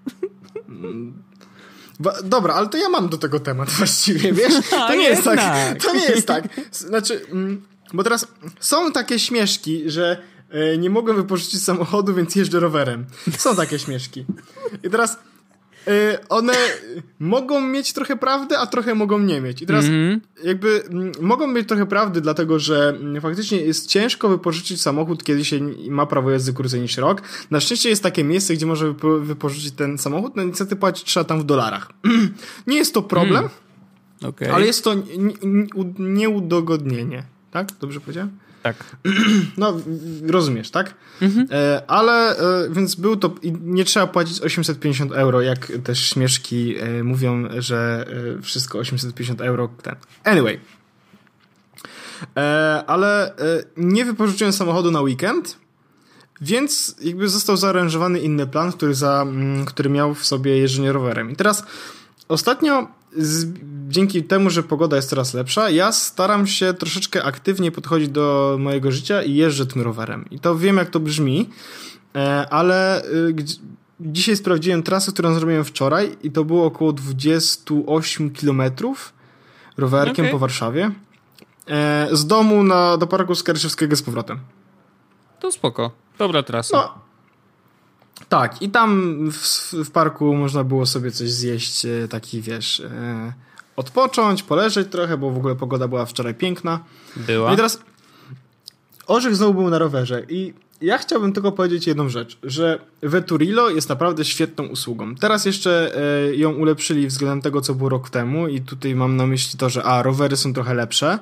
Dobra, ale to ja mam do tego temat właściwie, wiesz? To nie jest tak. To nie jest tak. Znaczy, bo teraz są takie śmieszki, że nie mogłem wypożyczyć samochodu, więc jeżdżę rowerem. Są takie śmieszki. I teraz one mogą mieć trochę prawdy, a trochę mogą nie mieć. I teraz jakby mogą mieć trochę prawdy, dlatego że faktycznie jest ciężko wypożyczyć samochód, kiedy się ma prawo jazdy krócej niż rok. Na szczęście jest takie miejsce, gdzie można wypożyczyć ten samochód, no niestety płacić trzeba tam w dolarach. Nie jest to problem, okay. Ale jest to nieudogodnienie. Tak? Dobrze powiedziałem? Tak. No, rozumiesz, tak? Ale, więc był to, i nie trzeba płacić 850 euro, jak też śmieszki mówią, że wszystko 850 euro. Anyway. ale nie wypożyczyłem samochodu na weekend, więc jakby został zaaranżowany inny plan, który miał w sobie jeżdżenie rowerem. I teraz ostatnio dzięki temu, że pogoda jest coraz lepsza, ja staram się troszeczkę aktywniej podchodzić do mojego życia i jeżdżę tym rowerem. I to wiem, jak to brzmi, ale dzisiaj sprawdziłem trasę, którą zrobiłem wczoraj i to było około 28 kilometrów rowerkiem po Warszawie. Z domu do parku Skaryszewskiego z powrotem. To spoko. Dobra trasa. No, tak, i tam w parku można było sobie coś zjeść, taki wiesz, odpocząć, poleżeć trochę, bo w ogóle pogoda była wczoraj piękna. Była. No i teraz Orzech znowu był na rowerze i ja chciałbym tylko powiedzieć jedną rzecz, że Veturillo jest naprawdę świetną usługą. Teraz jeszcze ją ulepszyli względem tego, co było rok temu i tutaj mam na myśli to, że rowery są trochę lepsze,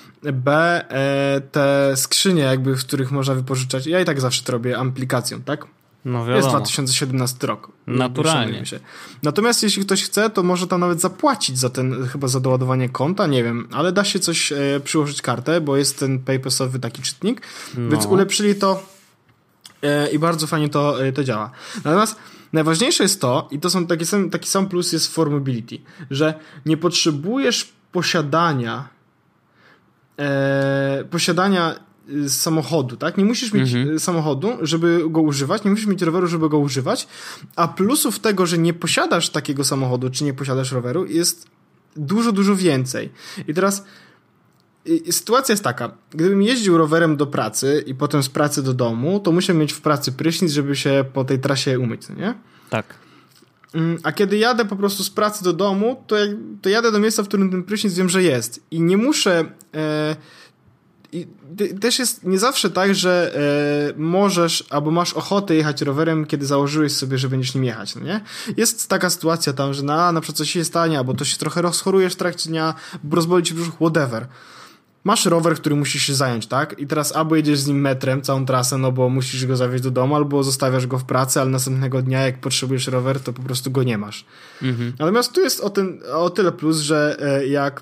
te skrzynie jakby, w których można wypożyczać, ja i tak zawsze to robię aplikacją, tak? No wiadomo. Jest 2017 rok. Naturalnie. Natomiast jeśli ktoś chce, to może tam nawet zapłacić chyba za doładowanie konta, nie wiem, ale da się coś przyłożyć kartę, bo jest ten paypassowy taki czytnik, więc ulepszyli to i bardzo fajnie to działa. Natomiast najważniejsze jest to, i to są taki sam plus jest w Formability, że nie potrzebujesz posiadania samochodu, tak? Nie musisz mieć samochodu, żeby go używać, nie musisz mieć roweru, żeby go używać, a plusów tego, że nie posiadasz takiego samochodu, czy nie posiadasz roweru, jest dużo, dużo więcej. I teraz sytuacja jest taka, gdybym jeździł rowerem do pracy i potem z pracy do domu, to musiał mieć w pracy prysznic, żeby się po tej trasie umyć, nie? Tak. A kiedy jadę po prostu z pracy do domu, to jadę do miejsca, w którym ten prysznic wiem, że jest. I nie muszę... I też jest nie zawsze tak, że możesz albo masz ochotę jechać rowerem, kiedy założyłeś sobie, że będziesz nim jechać, no nie? Jest taka sytuacja tam, że na przykład coś się stanie, albo to się trochę rozchorujesz w trakcie dnia, rozboli ci brzuch, whatever. Masz rower, który musisz się zająć, tak? I teraz albo jedziesz z nim metrem całą trasę, no bo musisz go zawieźć do domu, albo zostawiasz go w pracy, ale następnego dnia, jak potrzebujesz rower, to po prostu go nie masz. Natomiast tu jest o tyle plus, że jak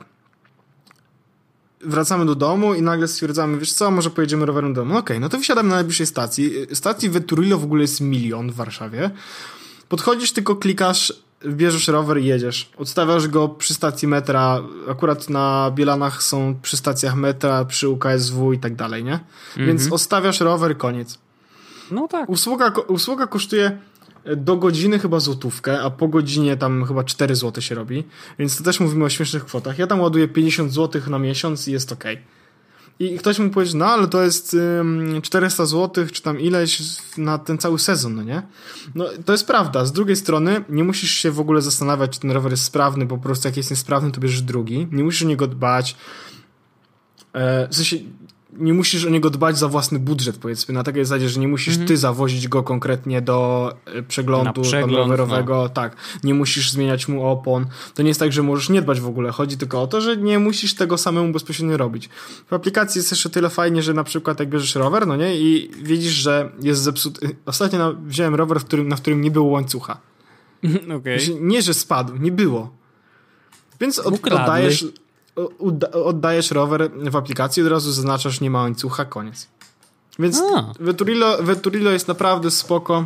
wracamy do domu i nagle stwierdzamy, wiesz co, może pojedziemy rowerem do domu. Okej, no to wysiadamy na najbliższej stacji. Stacji Veturillo w ogóle jest 1 milion w Warszawie. Podchodzisz, tylko klikasz, bierzesz rower i jedziesz. Odstawiasz go przy stacji metra. Akurat na Bielanach są przy stacjach metra, przy UKSW i tak dalej, nie? Więc odstawiasz rower, koniec. No tak. Usługa kosztuje do godziny chyba złotówkę, a po godzinie tam chyba 4 zł się robi, więc to też mówimy o śmiesznych kwotach. Ja tam ładuję 50 zł na miesiąc i jest okej. I ktoś mógł powiedzieć, no ale to jest 400 zł, czy tam ileś na ten cały sezon, no nie? No to jest prawda. Z drugiej strony nie musisz się w ogóle zastanawiać, czy ten rower jest sprawny, bo po prostu jak jest niesprawny, to bierzesz drugi. Nie musisz o niego dbać. W sensie nie musisz o niego dbać za własny budżet, powiedzmy, na takiej zasadzie, że nie musisz ty zawozić go konkretnie do przeglądu rowerowego, tak, nie musisz zmieniać mu opon, to nie jest tak, że możesz nie dbać w ogóle, chodzi tylko o to, że nie musisz tego samemu bezpośrednio robić. W aplikacji jest jeszcze tyle fajnie, że na przykład jak bierzesz rower, no nie, i widzisz, że jest zepsuty, ostatnio wziąłem rower, na którym nie było łańcucha. Okay. Nie, że spadł, nie było. Więc oddajesz rower w aplikacji, od razu zaznaczasz, nie ma łańcucha, koniec. Więc Veturillo jest naprawdę spoko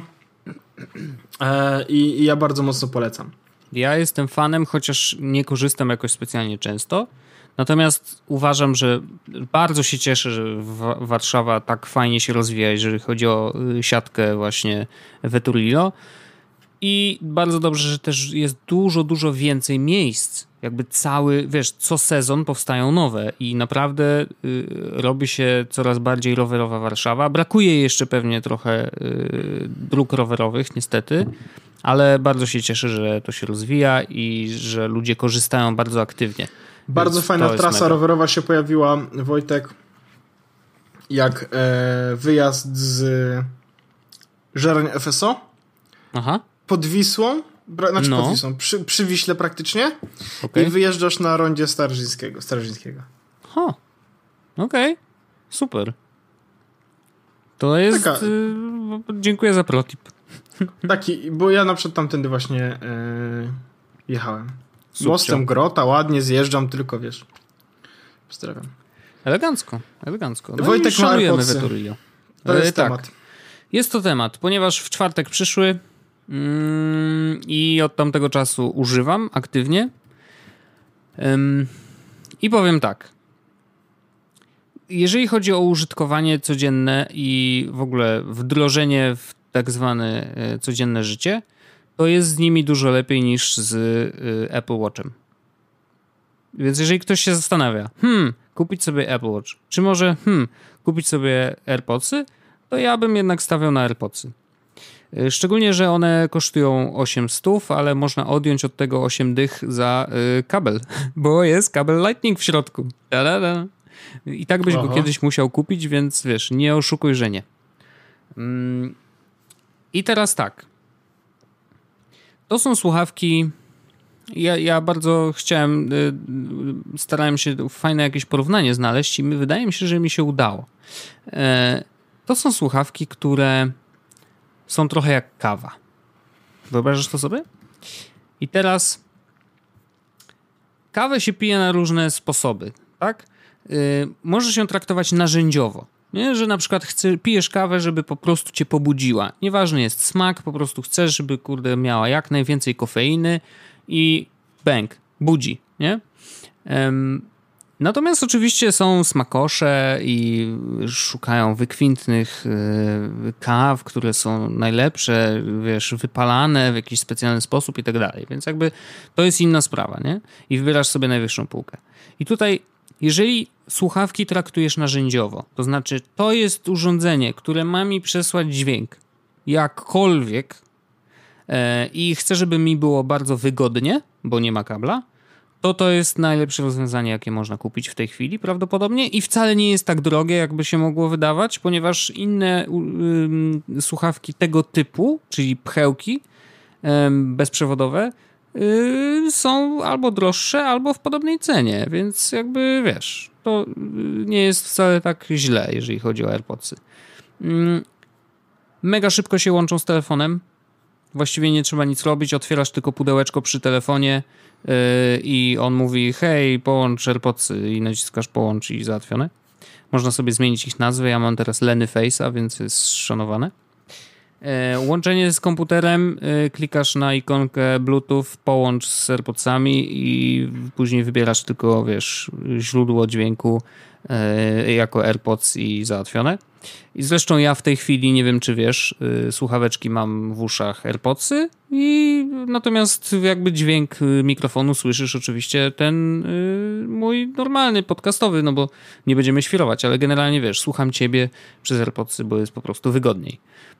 i ja bardzo mocno polecam. Ja jestem fanem, chociaż nie korzystam jakoś specjalnie często. Natomiast uważam, że bardzo się cieszę, że Warszawa tak fajnie się rozwija, jeżeli chodzi o siatkę właśnie Veturillo. I bardzo dobrze, że też jest dużo, dużo więcej miejsc. Jakby co sezon powstają nowe i naprawdę robi się coraz bardziej rowerowa Warszawa. Brakuje jeszcze pewnie trochę dróg rowerowych, niestety, ale bardzo się cieszę, że to się rozwija i że ludzie korzystają bardzo aktywnie. Bardzo fajna trasa rowerowa się pojawiła, Wojtek, jak wyjazd z Żerań FSO. Aha. Pod Wisłą, pod Wisłą, przy Wiśle praktycznie, i wyjeżdżasz na rondzie Starzyńskiego. Okej. Super. To jest... dziękuję za protip. Taki, bo ja na przykład tamtędy właśnie jechałem. Mostem Grota, ładnie zjeżdżam, tylko wiesz. Pozdrawiam. Elegancko. No Wojtek i szanujemy AirPodsy. Veturillo. To jest tak. temat. Jest to temat, ponieważ w czwartek przyszły i od tamtego czasu używam aktywnie. I powiem tak. Jeżeli chodzi o użytkowanie codzienne i w ogóle wdrożenie w tak zwane codzienne życie, to jest z nimi dużo lepiej niż z Apple Watchem. Więc jeżeli ktoś się zastanawia, kupić sobie Apple Watch, czy może kupić sobie AirPodsy, to ja bym jednak stawiał na AirPodsy. Szczególnie, że one kosztują 800, ale można odjąć od tego 8 dych za kabel, bo jest kabel Lightning w środku. Ta-da-da. I tak byś go kiedyś musiał kupić, więc wiesz, nie oszukuj, że nie. I teraz tak. To są słuchawki. Ja bardzo starałem się fajne jakieś porównanie znaleźć i wydaje mi się, że mi się udało. To są słuchawki, które są trochę jak kawa. Wyobrażasz to sobie? I teraz kawę się pije na różne sposoby, tak? Możesz ją traktować narzędziowo. Nie? Że na przykład pijesz kawę, żeby po prostu cię pobudziła. Nieważny jest smak, po prostu chcesz, żeby miała jak najwięcej kofeiny i bang, budzi, nie? Natomiast oczywiście są smakosze i szukają wykwintnych kaw, które są najlepsze, wiesz, wypalane w jakiś specjalny sposób i tak dalej. Więc jakby to jest inna sprawa, nie? I wybierasz sobie najwyższą półkę. I tutaj, jeżeli słuchawki traktujesz narzędziowo, to znaczy to jest urządzenie, które ma mi przesłać dźwięk jakkolwiek i chcę, żeby mi było bardzo wygodnie, bo nie ma kabla, to jest najlepsze rozwiązanie, jakie można kupić w tej chwili prawdopodobnie i wcale nie jest tak drogie, jakby się mogło wydawać, ponieważ inne słuchawki tego typu, czyli pchełki bezprzewodowe, są albo droższe, albo w podobnej cenie, więc jakby wiesz, to nie jest wcale tak źle, jeżeli chodzi o AirPodsy. Mega szybko się łączą z telefonem. Właściwie nie trzeba nic robić, otwierasz tylko pudełeczko przy telefonie i on mówi hej, połącz AirPodsy i naciskasz połącz i załatwione. Można sobie zmienić ich nazwę, ja mam teraz Lenny Face'a, więc jest szanowane. Łączenie z komputerem, klikasz na ikonkę Bluetooth, połącz z AirPodsami i później wybierasz tylko, wiesz, źródło dźwięku jako AirPods i załatwione. I zresztą ja w tej chwili, nie wiem czy wiesz, słuchaweczki mam w uszach AirPodsy i natomiast jakby dźwięk mikrofonu słyszysz oczywiście ten mój normalny, podcastowy, no bo nie będziemy świrować, ale generalnie wiesz, słucham ciebie przez AirPodsy, bo jest po prostu wygodniej.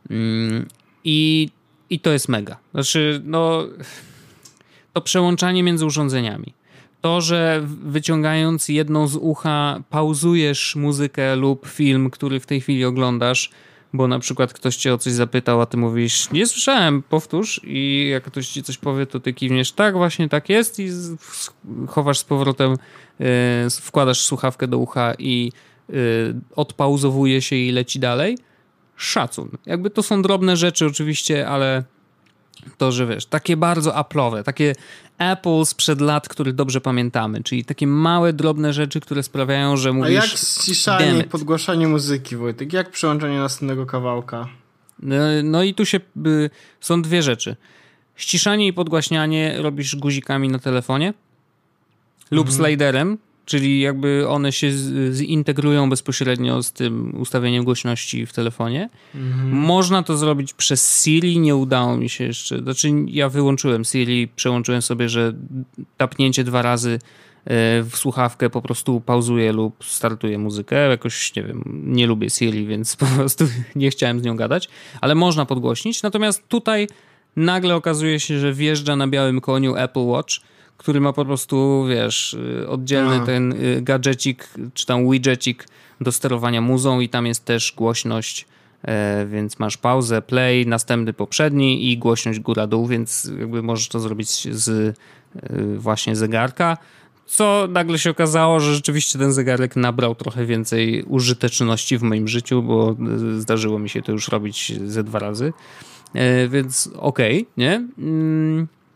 I to jest mega. Znaczy, no to przełączanie między urządzeniami. To, że wyciągając jedną z ucha pauzujesz muzykę lub film, który w tej chwili oglądasz, bo na przykład ktoś cię o coś zapytał, a ty mówisz, nie słyszałem, powtórz i jak ktoś ci coś powie, to ty kiwniesz, tak, właśnie tak jest i chowasz z powrotem, wkładasz słuchawkę do ucha i odpauzowuje się i leci dalej. Szacun. Jakby to są drobne rzeczy oczywiście, ale to, że wiesz, takie bardzo Apple'owe, takie Apple sprzed lat, które dobrze pamiętamy, czyli takie małe, drobne rzeczy, które sprawiają, że mówisz... A jak ściszanie i podgłaszanie muzyki, Wojtek? Jak przełączanie następnego kawałka? No i tu są dwie rzeczy. Ściszanie i podgłaśnianie robisz guzikami na telefonie lub sliderem, czyli jakby one się zintegrują bezpośrednio z tym ustawieniem głośności w telefonie. Można to zrobić przez Siri, nie udało mi się jeszcze. Znaczy ja wyłączyłem Siri, przełączyłem sobie, że tapnięcie 2 razy w słuchawkę po prostu pauzuje lub startuje muzykę. Jakoś, nie wiem, nie lubię Siri, więc po prostu nie chciałem z nią gadać, ale można podgłośnić. Natomiast tutaj nagle okazuje się, że wjeżdża na białym koniu Apple Watch, który ma po prostu, wiesz, oddzielny ten gadżecik, czy tam widgetik do sterowania muzą i tam jest też głośność, więc masz pauzę, play, następny poprzedni i głośność góra-dół, więc jakby możesz to zrobić z właśnie zegarka, co nagle się okazało, że rzeczywiście ten zegarek nabrał trochę więcej użyteczności w moim życiu, bo zdarzyło mi się to już robić ze 2 razy, więc okej, nie?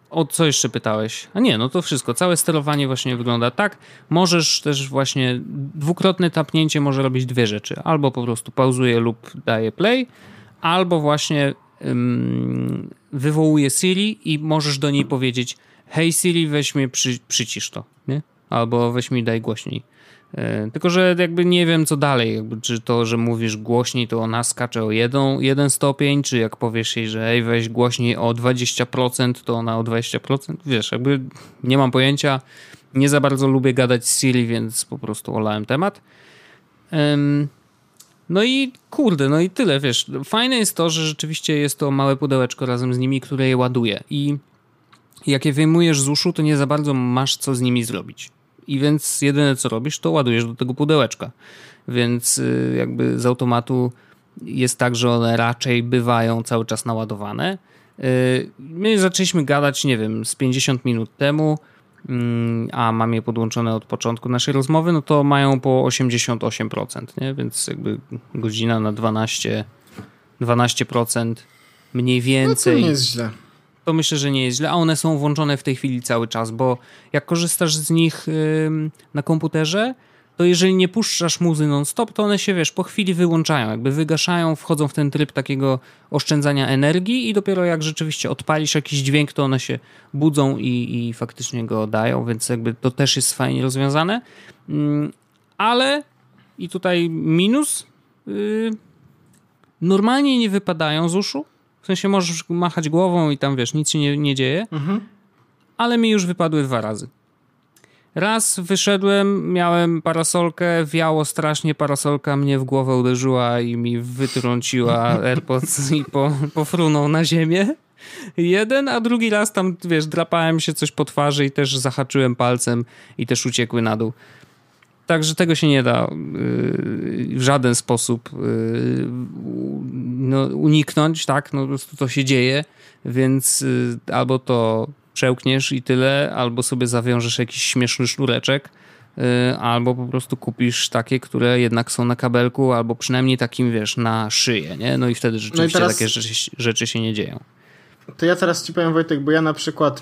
O co jeszcze pytałeś? A nie, no to wszystko. Całe sterowanie właśnie wygląda tak. Możesz też właśnie, dwukrotne tapnięcie może robić dwie rzeczy. Albo po prostu pauzuje lub daje play, albo właśnie wywołuje Siri i możesz do niej powiedzieć: hej Siri, weź mnie, przycisz to, nie? Albo weź mi, daj głośniej. Tylko że jakby nie wiem co dalej, jakby, czy to, że mówisz głośniej, to ona skacze o jeden stopień, czy jak powiesz jej, że hej, weź głośniej o 20%, to ona o 20%, wiesz, jakby nie mam pojęcia, nie za bardzo lubię gadać z Siri, więc po prostu olałem temat. No i kurde, no i tyle, wiesz, fajne jest to, że rzeczywiście jest to małe pudełeczko razem z nimi, które je ładuje i jak je wyjmujesz z uszu, to nie za bardzo masz co z nimi zrobić. I więc jedyne co robisz, to ładujesz do tego pudełeczka. Więc jakby z automatu jest tak, że one raczej bywają cały czas naładowane. My zaczęliśmy gadać, nie wiem, z 50 minut temu, a mam je podłączone od początku naszej rozmowy, no to mają po 88%, nie? Więc jakby godzina na 12% mniej więcej. No to nie jest źle. To myślę, że nie jest źle, a one są włączone w tej chwili cały czas, bo jak korzystasz z nich na komputerze, to jeżeli nie puszczasz muzy non-stop, to one się, wiesz, po chwili wyłączają, jakby wygaszają, wchodzą w ten tryb takiego oszczędzania energii i dopiero jak rzeczywiście odpalisz jakiś dźwięk, to one się budzą i faktycznie go dają, więc jakby to też jest fajnie rozwiązane. Ale i tutaj minus, normalnie nie wypadają z uszu. W sensie możesz machać głową i tam, wiesz, nic się nie dzieje. Ale mi już wypadły 2 razy. Raz wyszedłem, miałem parasolkę, wiało strasznie, parasolka mnie w głowę uderzyła i mi wytrąciła AirPods i pofrunął na ziemię. Jeden, a drugi raz tam, wiesz, drapałem się coś po twarzy i też zahaczyłem palcem i też uciekły na dół. Także tego się nie da w żaden sposób uniknąć, tak? No po prostu to się dzieje, więc albo to przełkniesz i tyle, albo sobie zawiążesz jakiś śmieszny sznureczek, albo po prostu kupisz takie, które jednak są na kabelku, albo przynajmniej takim, wiesz, na szyję, nie? No i wtedy rzeczywiście takie rzeczy się nie dzieją. To ja teraz ci powiem, Wojtek, bo ja na przykład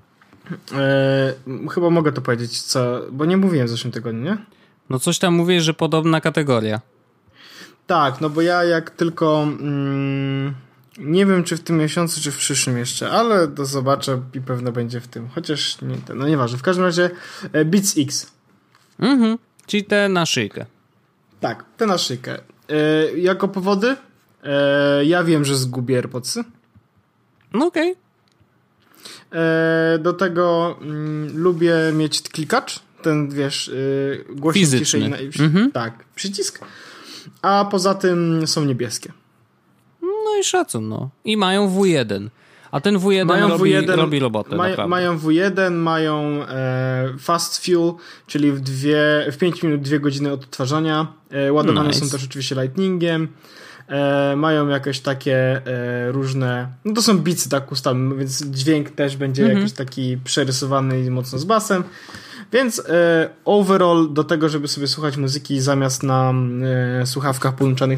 chyba mogę to powiedzieć, bo nie mówiłem w zeszłym tygodniu, nie? No coś tam mówisz, że podobna kategoria. Tak, no bo ja jak tylko nie wiem, czy w tym miesiącu, czy w przyszłym jeszcze, ale to zobaczę i pewno będzie w tym. Chociaż no nieważne. W każdym razie Beats X. Czyli te na szyjkę. Tak, te na szyjkę. Jako powody ja wiem, że zgubię AirPodsy. No okej. Do tego lubię mieć klikacz, ten, wiesz, głośnik fizyczny. Tak, przycisk. A poza tym są niebieskie. No i szacun, no. I mają W1. A ten W1 robi robotę, naprawdę. Mają W1, mają fast fuel, czyli w 5 minut 2 godziny od odtwarzania. Ładowane są też oczywiście lightningiem. Mają jakieś takie różne, no to są bicy, tak ustawione, więc dźwięk też będzie jakiś taki przerysowany i mocno z basem. Więc overall do tego, żeby sobie słuchać muzyki zamiast na słuchawkach połączonych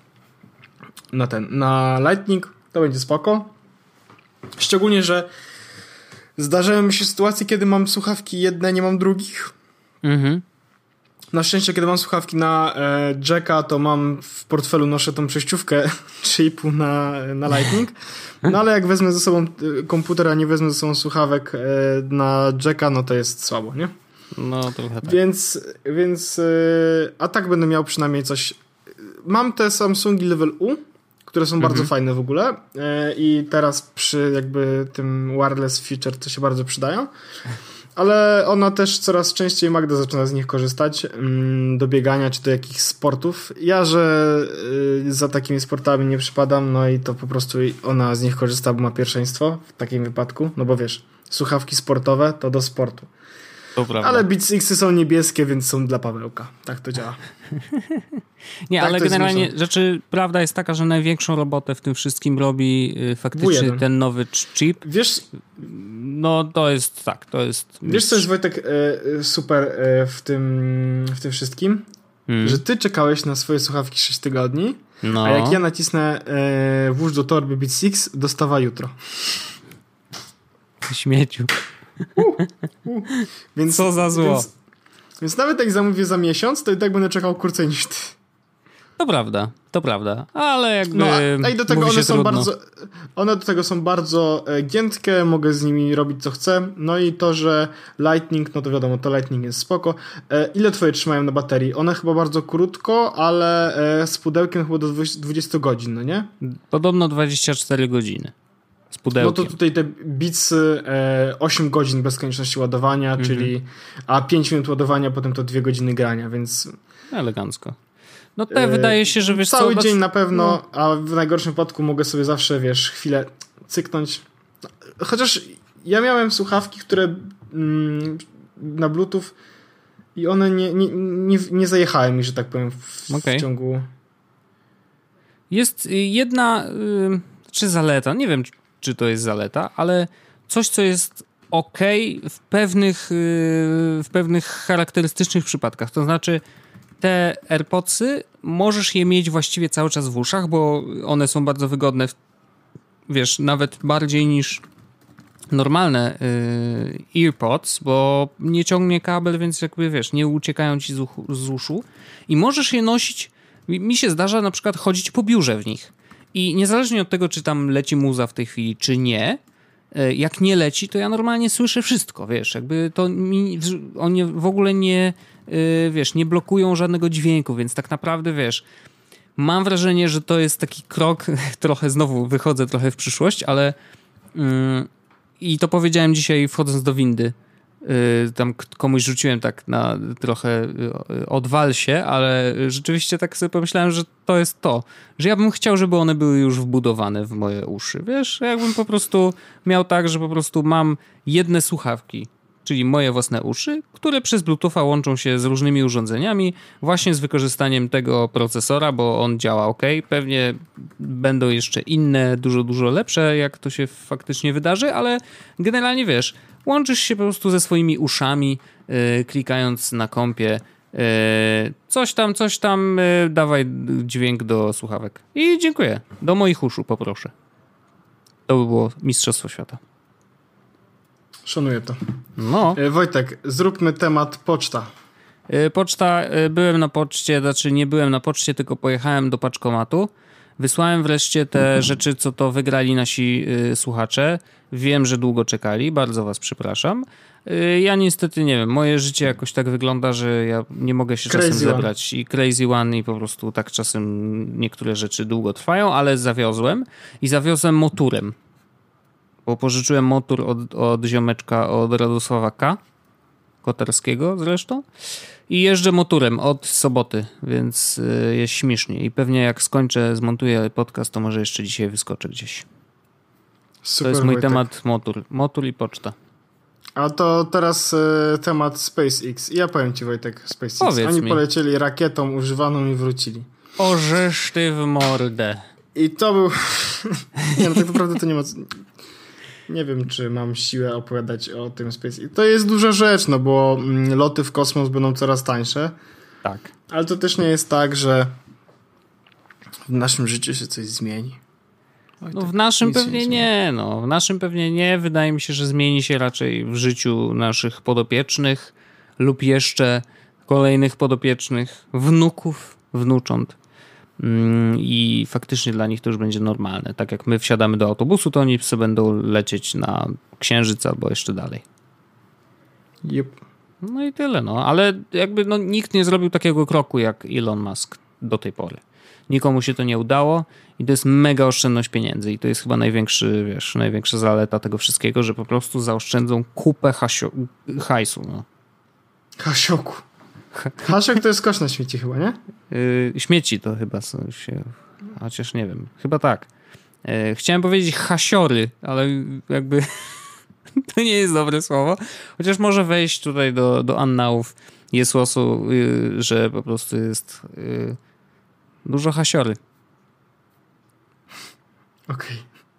na Lightning, to będzie spoko. Szczególnie, że zdarzają mi się sytuacje, kiedy mam słuchawki jedne, nie mam drugich. Na szczęście, kiedy mam słuchawki na jacka, to mam w portfelu, noszę tą przejściówkę 3,5 na Lightning. No ale jak wezmę ze sobą komputer, a nie wezmę ze sobą słuchawek na jacka, no to jest słabo, nie? No trochę tak. Więc a tak będę miał przynajmniej coś. Mam te Samsungi Level U, które są bardzo fajne w ogóle i teraz przy jakby tym wireless feature to się bardzo przydają. Ale ona też coraz częściej Magda zaczyna z nich korzystać do biegania czy do jakichś sportów. Ja, że za takimi sportami nie przypadam, no i to po prostu ona z nich korzysta, bo ma pierwszeństwo w takim wypadku, no bo wiesz, słuchawki sportowe to do sportu. To prawda. Ale Beats X'y są niebieskie, więc są dla Pawełka. Tak to działa. Nie, tak, ale generalnie prawda jest taka, że największą robotę w tym wszystkim robi faktycznie ten nowy chip. Wiesz, no to jest tak, to jest... Wiesz co jest, Wojtek, super w tym wszystkim? Że ty czekałeś na swoje słuchawki 6 tygodni, a jak ja nacisnę włóż do torby Beats X, dostawa jutro. Śmieciu. Więc, co za zło. Więc nawet jak zamówię za miesiąc, to i tak będę czekał krócej niż ty. To prawda, ale jakby no, i do tego mówi one się są trudno. one do tego są bardzo giętkie, mogę z nimi robić co chcę. No i to, że Lightning, no to wiadomo, to Lightning jest spoko. Ile twoje trzymają na baterii? One chyba bardzo krótko, ale z pudełkiem chyba do 20 godzin, no nie? Podobno 24 godziny z pudełkiem. No to tutaj te Beatsy 8 godzin bez konieczności ładowania, czyli a 5 minut ładowania, potem to 2 godziny grania, więc... Elegancko. No to wydaje się, że wiesz cały co... dzień na pewno, a w najgorszym wypadku mogę sobie zawsze, wiesz, chwilę cyknąć. Chociaż ja miałem słuchawki, które na Bluetooth i one nie zajechały mi, że tak powiem, w ciągu... Jest jedna czy zaleta, nie wiem czy to jest zaleta, ale coś, co jest okej w pewnych charakterystycznych przypadkach. To znaczy te AirPodsy możesz je mieć właściwie cały czas w uszach, bo one są bardzo wygodne, wiesz, nawet bardziej niż normalne EarPods, bo nie ciągnie kabel, więc jakby wiesz, nie uciekają ci z uszu i możesz je nosić. Mi się zdarza na przykład chodzić po biurze w nich i niezależnie od tego, czy tam leci muza w tej chwili, czy nie, jak nie leci, to ja normalnie słyszę wszystko, wiesz, jakby to oni w ogóle nie, wiesz, nie blokują żadnego dźwięku, więc tak naprawdę, wiesz, mam wrażenie, że to jest taki krok, trochę znowu wychodzę trochę w przyszłość, ale i to powiedziałem dzisiaj wchodząc do windy, tam komuś rzuciłem tak na trochę odwal się, ale rzeczywiście tak sobie pomyślałem, że to jest to, że ja bym chciał, żeby one były już wbudowane w moje uszy, wiesz, jakbym po prostu miał tak, że po prostu mam jedne słuchawki, czyli moje własne uszy, które przez Bluetootha łączą się z różnymi urządzeniami, właśnie z wykorzystaniem tego procesora, bo on działa ok. Pewnie będą jeszcze inne, dużo lepsze, jak to się faktycznie wydarzy, ale generalnie wiesz, łączysz się po prostu ze swoimi uszami, klikając na kompie, coś tam, dawaj dźwięk do słuchawek. I dziękuję. Do moich uszu poproszę. To by było Mistrzostwo Świata. Szanuję to. No. Wojtek, zróbmy temat poczta. Poczta, byłem na poczcie, znaczy nie byłem na poczcie, tylko pojechałem do paczkomatu. Wysłałem wreszcie te rzeczy, co to wygrali nasi słuchacze. Wiem, że długo czekali, bardzo was przepraszam. Ja niestety nie wiem, moje życie jakoś tak wygląda, że ja nie mogę się czasem zebrać i Crazy One i po prostu tak czasem niektóre rzeczy długo trwają, ale zawiozłem motorem. Bo pożyczyłem motor od ziomeczka, od Radosława K. Kotarskiego zresztą i jeżdżę motorem od soboty, więc jest śmiesznie i pewnie jak skończę, zmontuję podcast, to może jeszcze dzisiaj wyskoczę gdzieś. Super, to jest mój Wojtek. temat motor i poczta. A to teraz temat SpaceX. Ja powiem ci, Wojtek, SpaceX. Powiedz Oni mi. polecieli rakietą używaną i wrócili. Orzesz ty w mordę. I to był... nie, no tak naprawdę to nie ma... Nie wiem, czy mam siłę opowiadać o tym SpaceX. To jest duża rzecz, no bo loty w kosmos będą coraz tańsze. Tak. Ale to też nie jest tak, że w naszym życiu się coś zmieni. No w naszym pewnie nie, no. W naszym pewnie nie. Wydaje mi się, że zmieni się raczej w życiu naszych podopiecznych lub jeszcze kolejnych podopiecznych, wnuków, wnucząt. I faktycznie dla nich to już będzie normalne. Tak jak my wsiadamy do autobusu, to oni sobie będą lecieć na Księżyc albo jeszcze dalej. Yep. No i tyle, no. Ale jakby no, nikt nie zrobił takiego kroku jak Elon Musk do tej pory. Nikomu się to nie udało i to jest mega oszczędność pieniędzy i to jest chyba największa zaleta tego wszystkiego, że po prostu zaoszczędzą kupę hajsu. No. Hasioku. Hasiok to jest kosz na śmieci chyba, nie? Śmieci to chyba są się... Chociaż nie wiem. Chyba tak. Chciałem powiedzieć hasiory, ale jakby to nie jest dobre słowo. Chociaż może wejść tutaj do annałów Jesłosu, że po prostu jest dużo hasiory. Okej.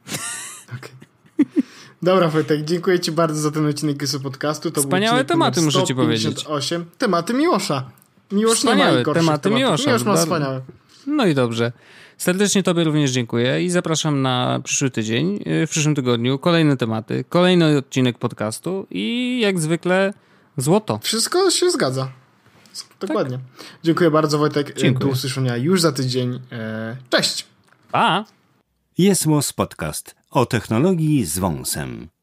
Dobra, Wojtek, dziękuję ci bardzo za ten odcinek podcastu. To wspaniałe tematy, muszę ci powiedzieć. Tematy Miłosza. Miłosz nie ma gorszych tematy Miłosza. Miłosz ma wspaniałe. No i dobrze. Serdecznie Tobie również dziękuję i zapraszam na przyszły tydzień, w przyszłym tygodniu. Kolejne tematy, kolejny odcinek podcastu i jak zwykle złoto. Wszystko się zgadza. Dokładnie. Tak. Dziękuję bardzo, Wojtek. Dziękuję. Do usłyszenia już za tydzień. Cześć! Pa! Jest Podcast o technologii z wąsem.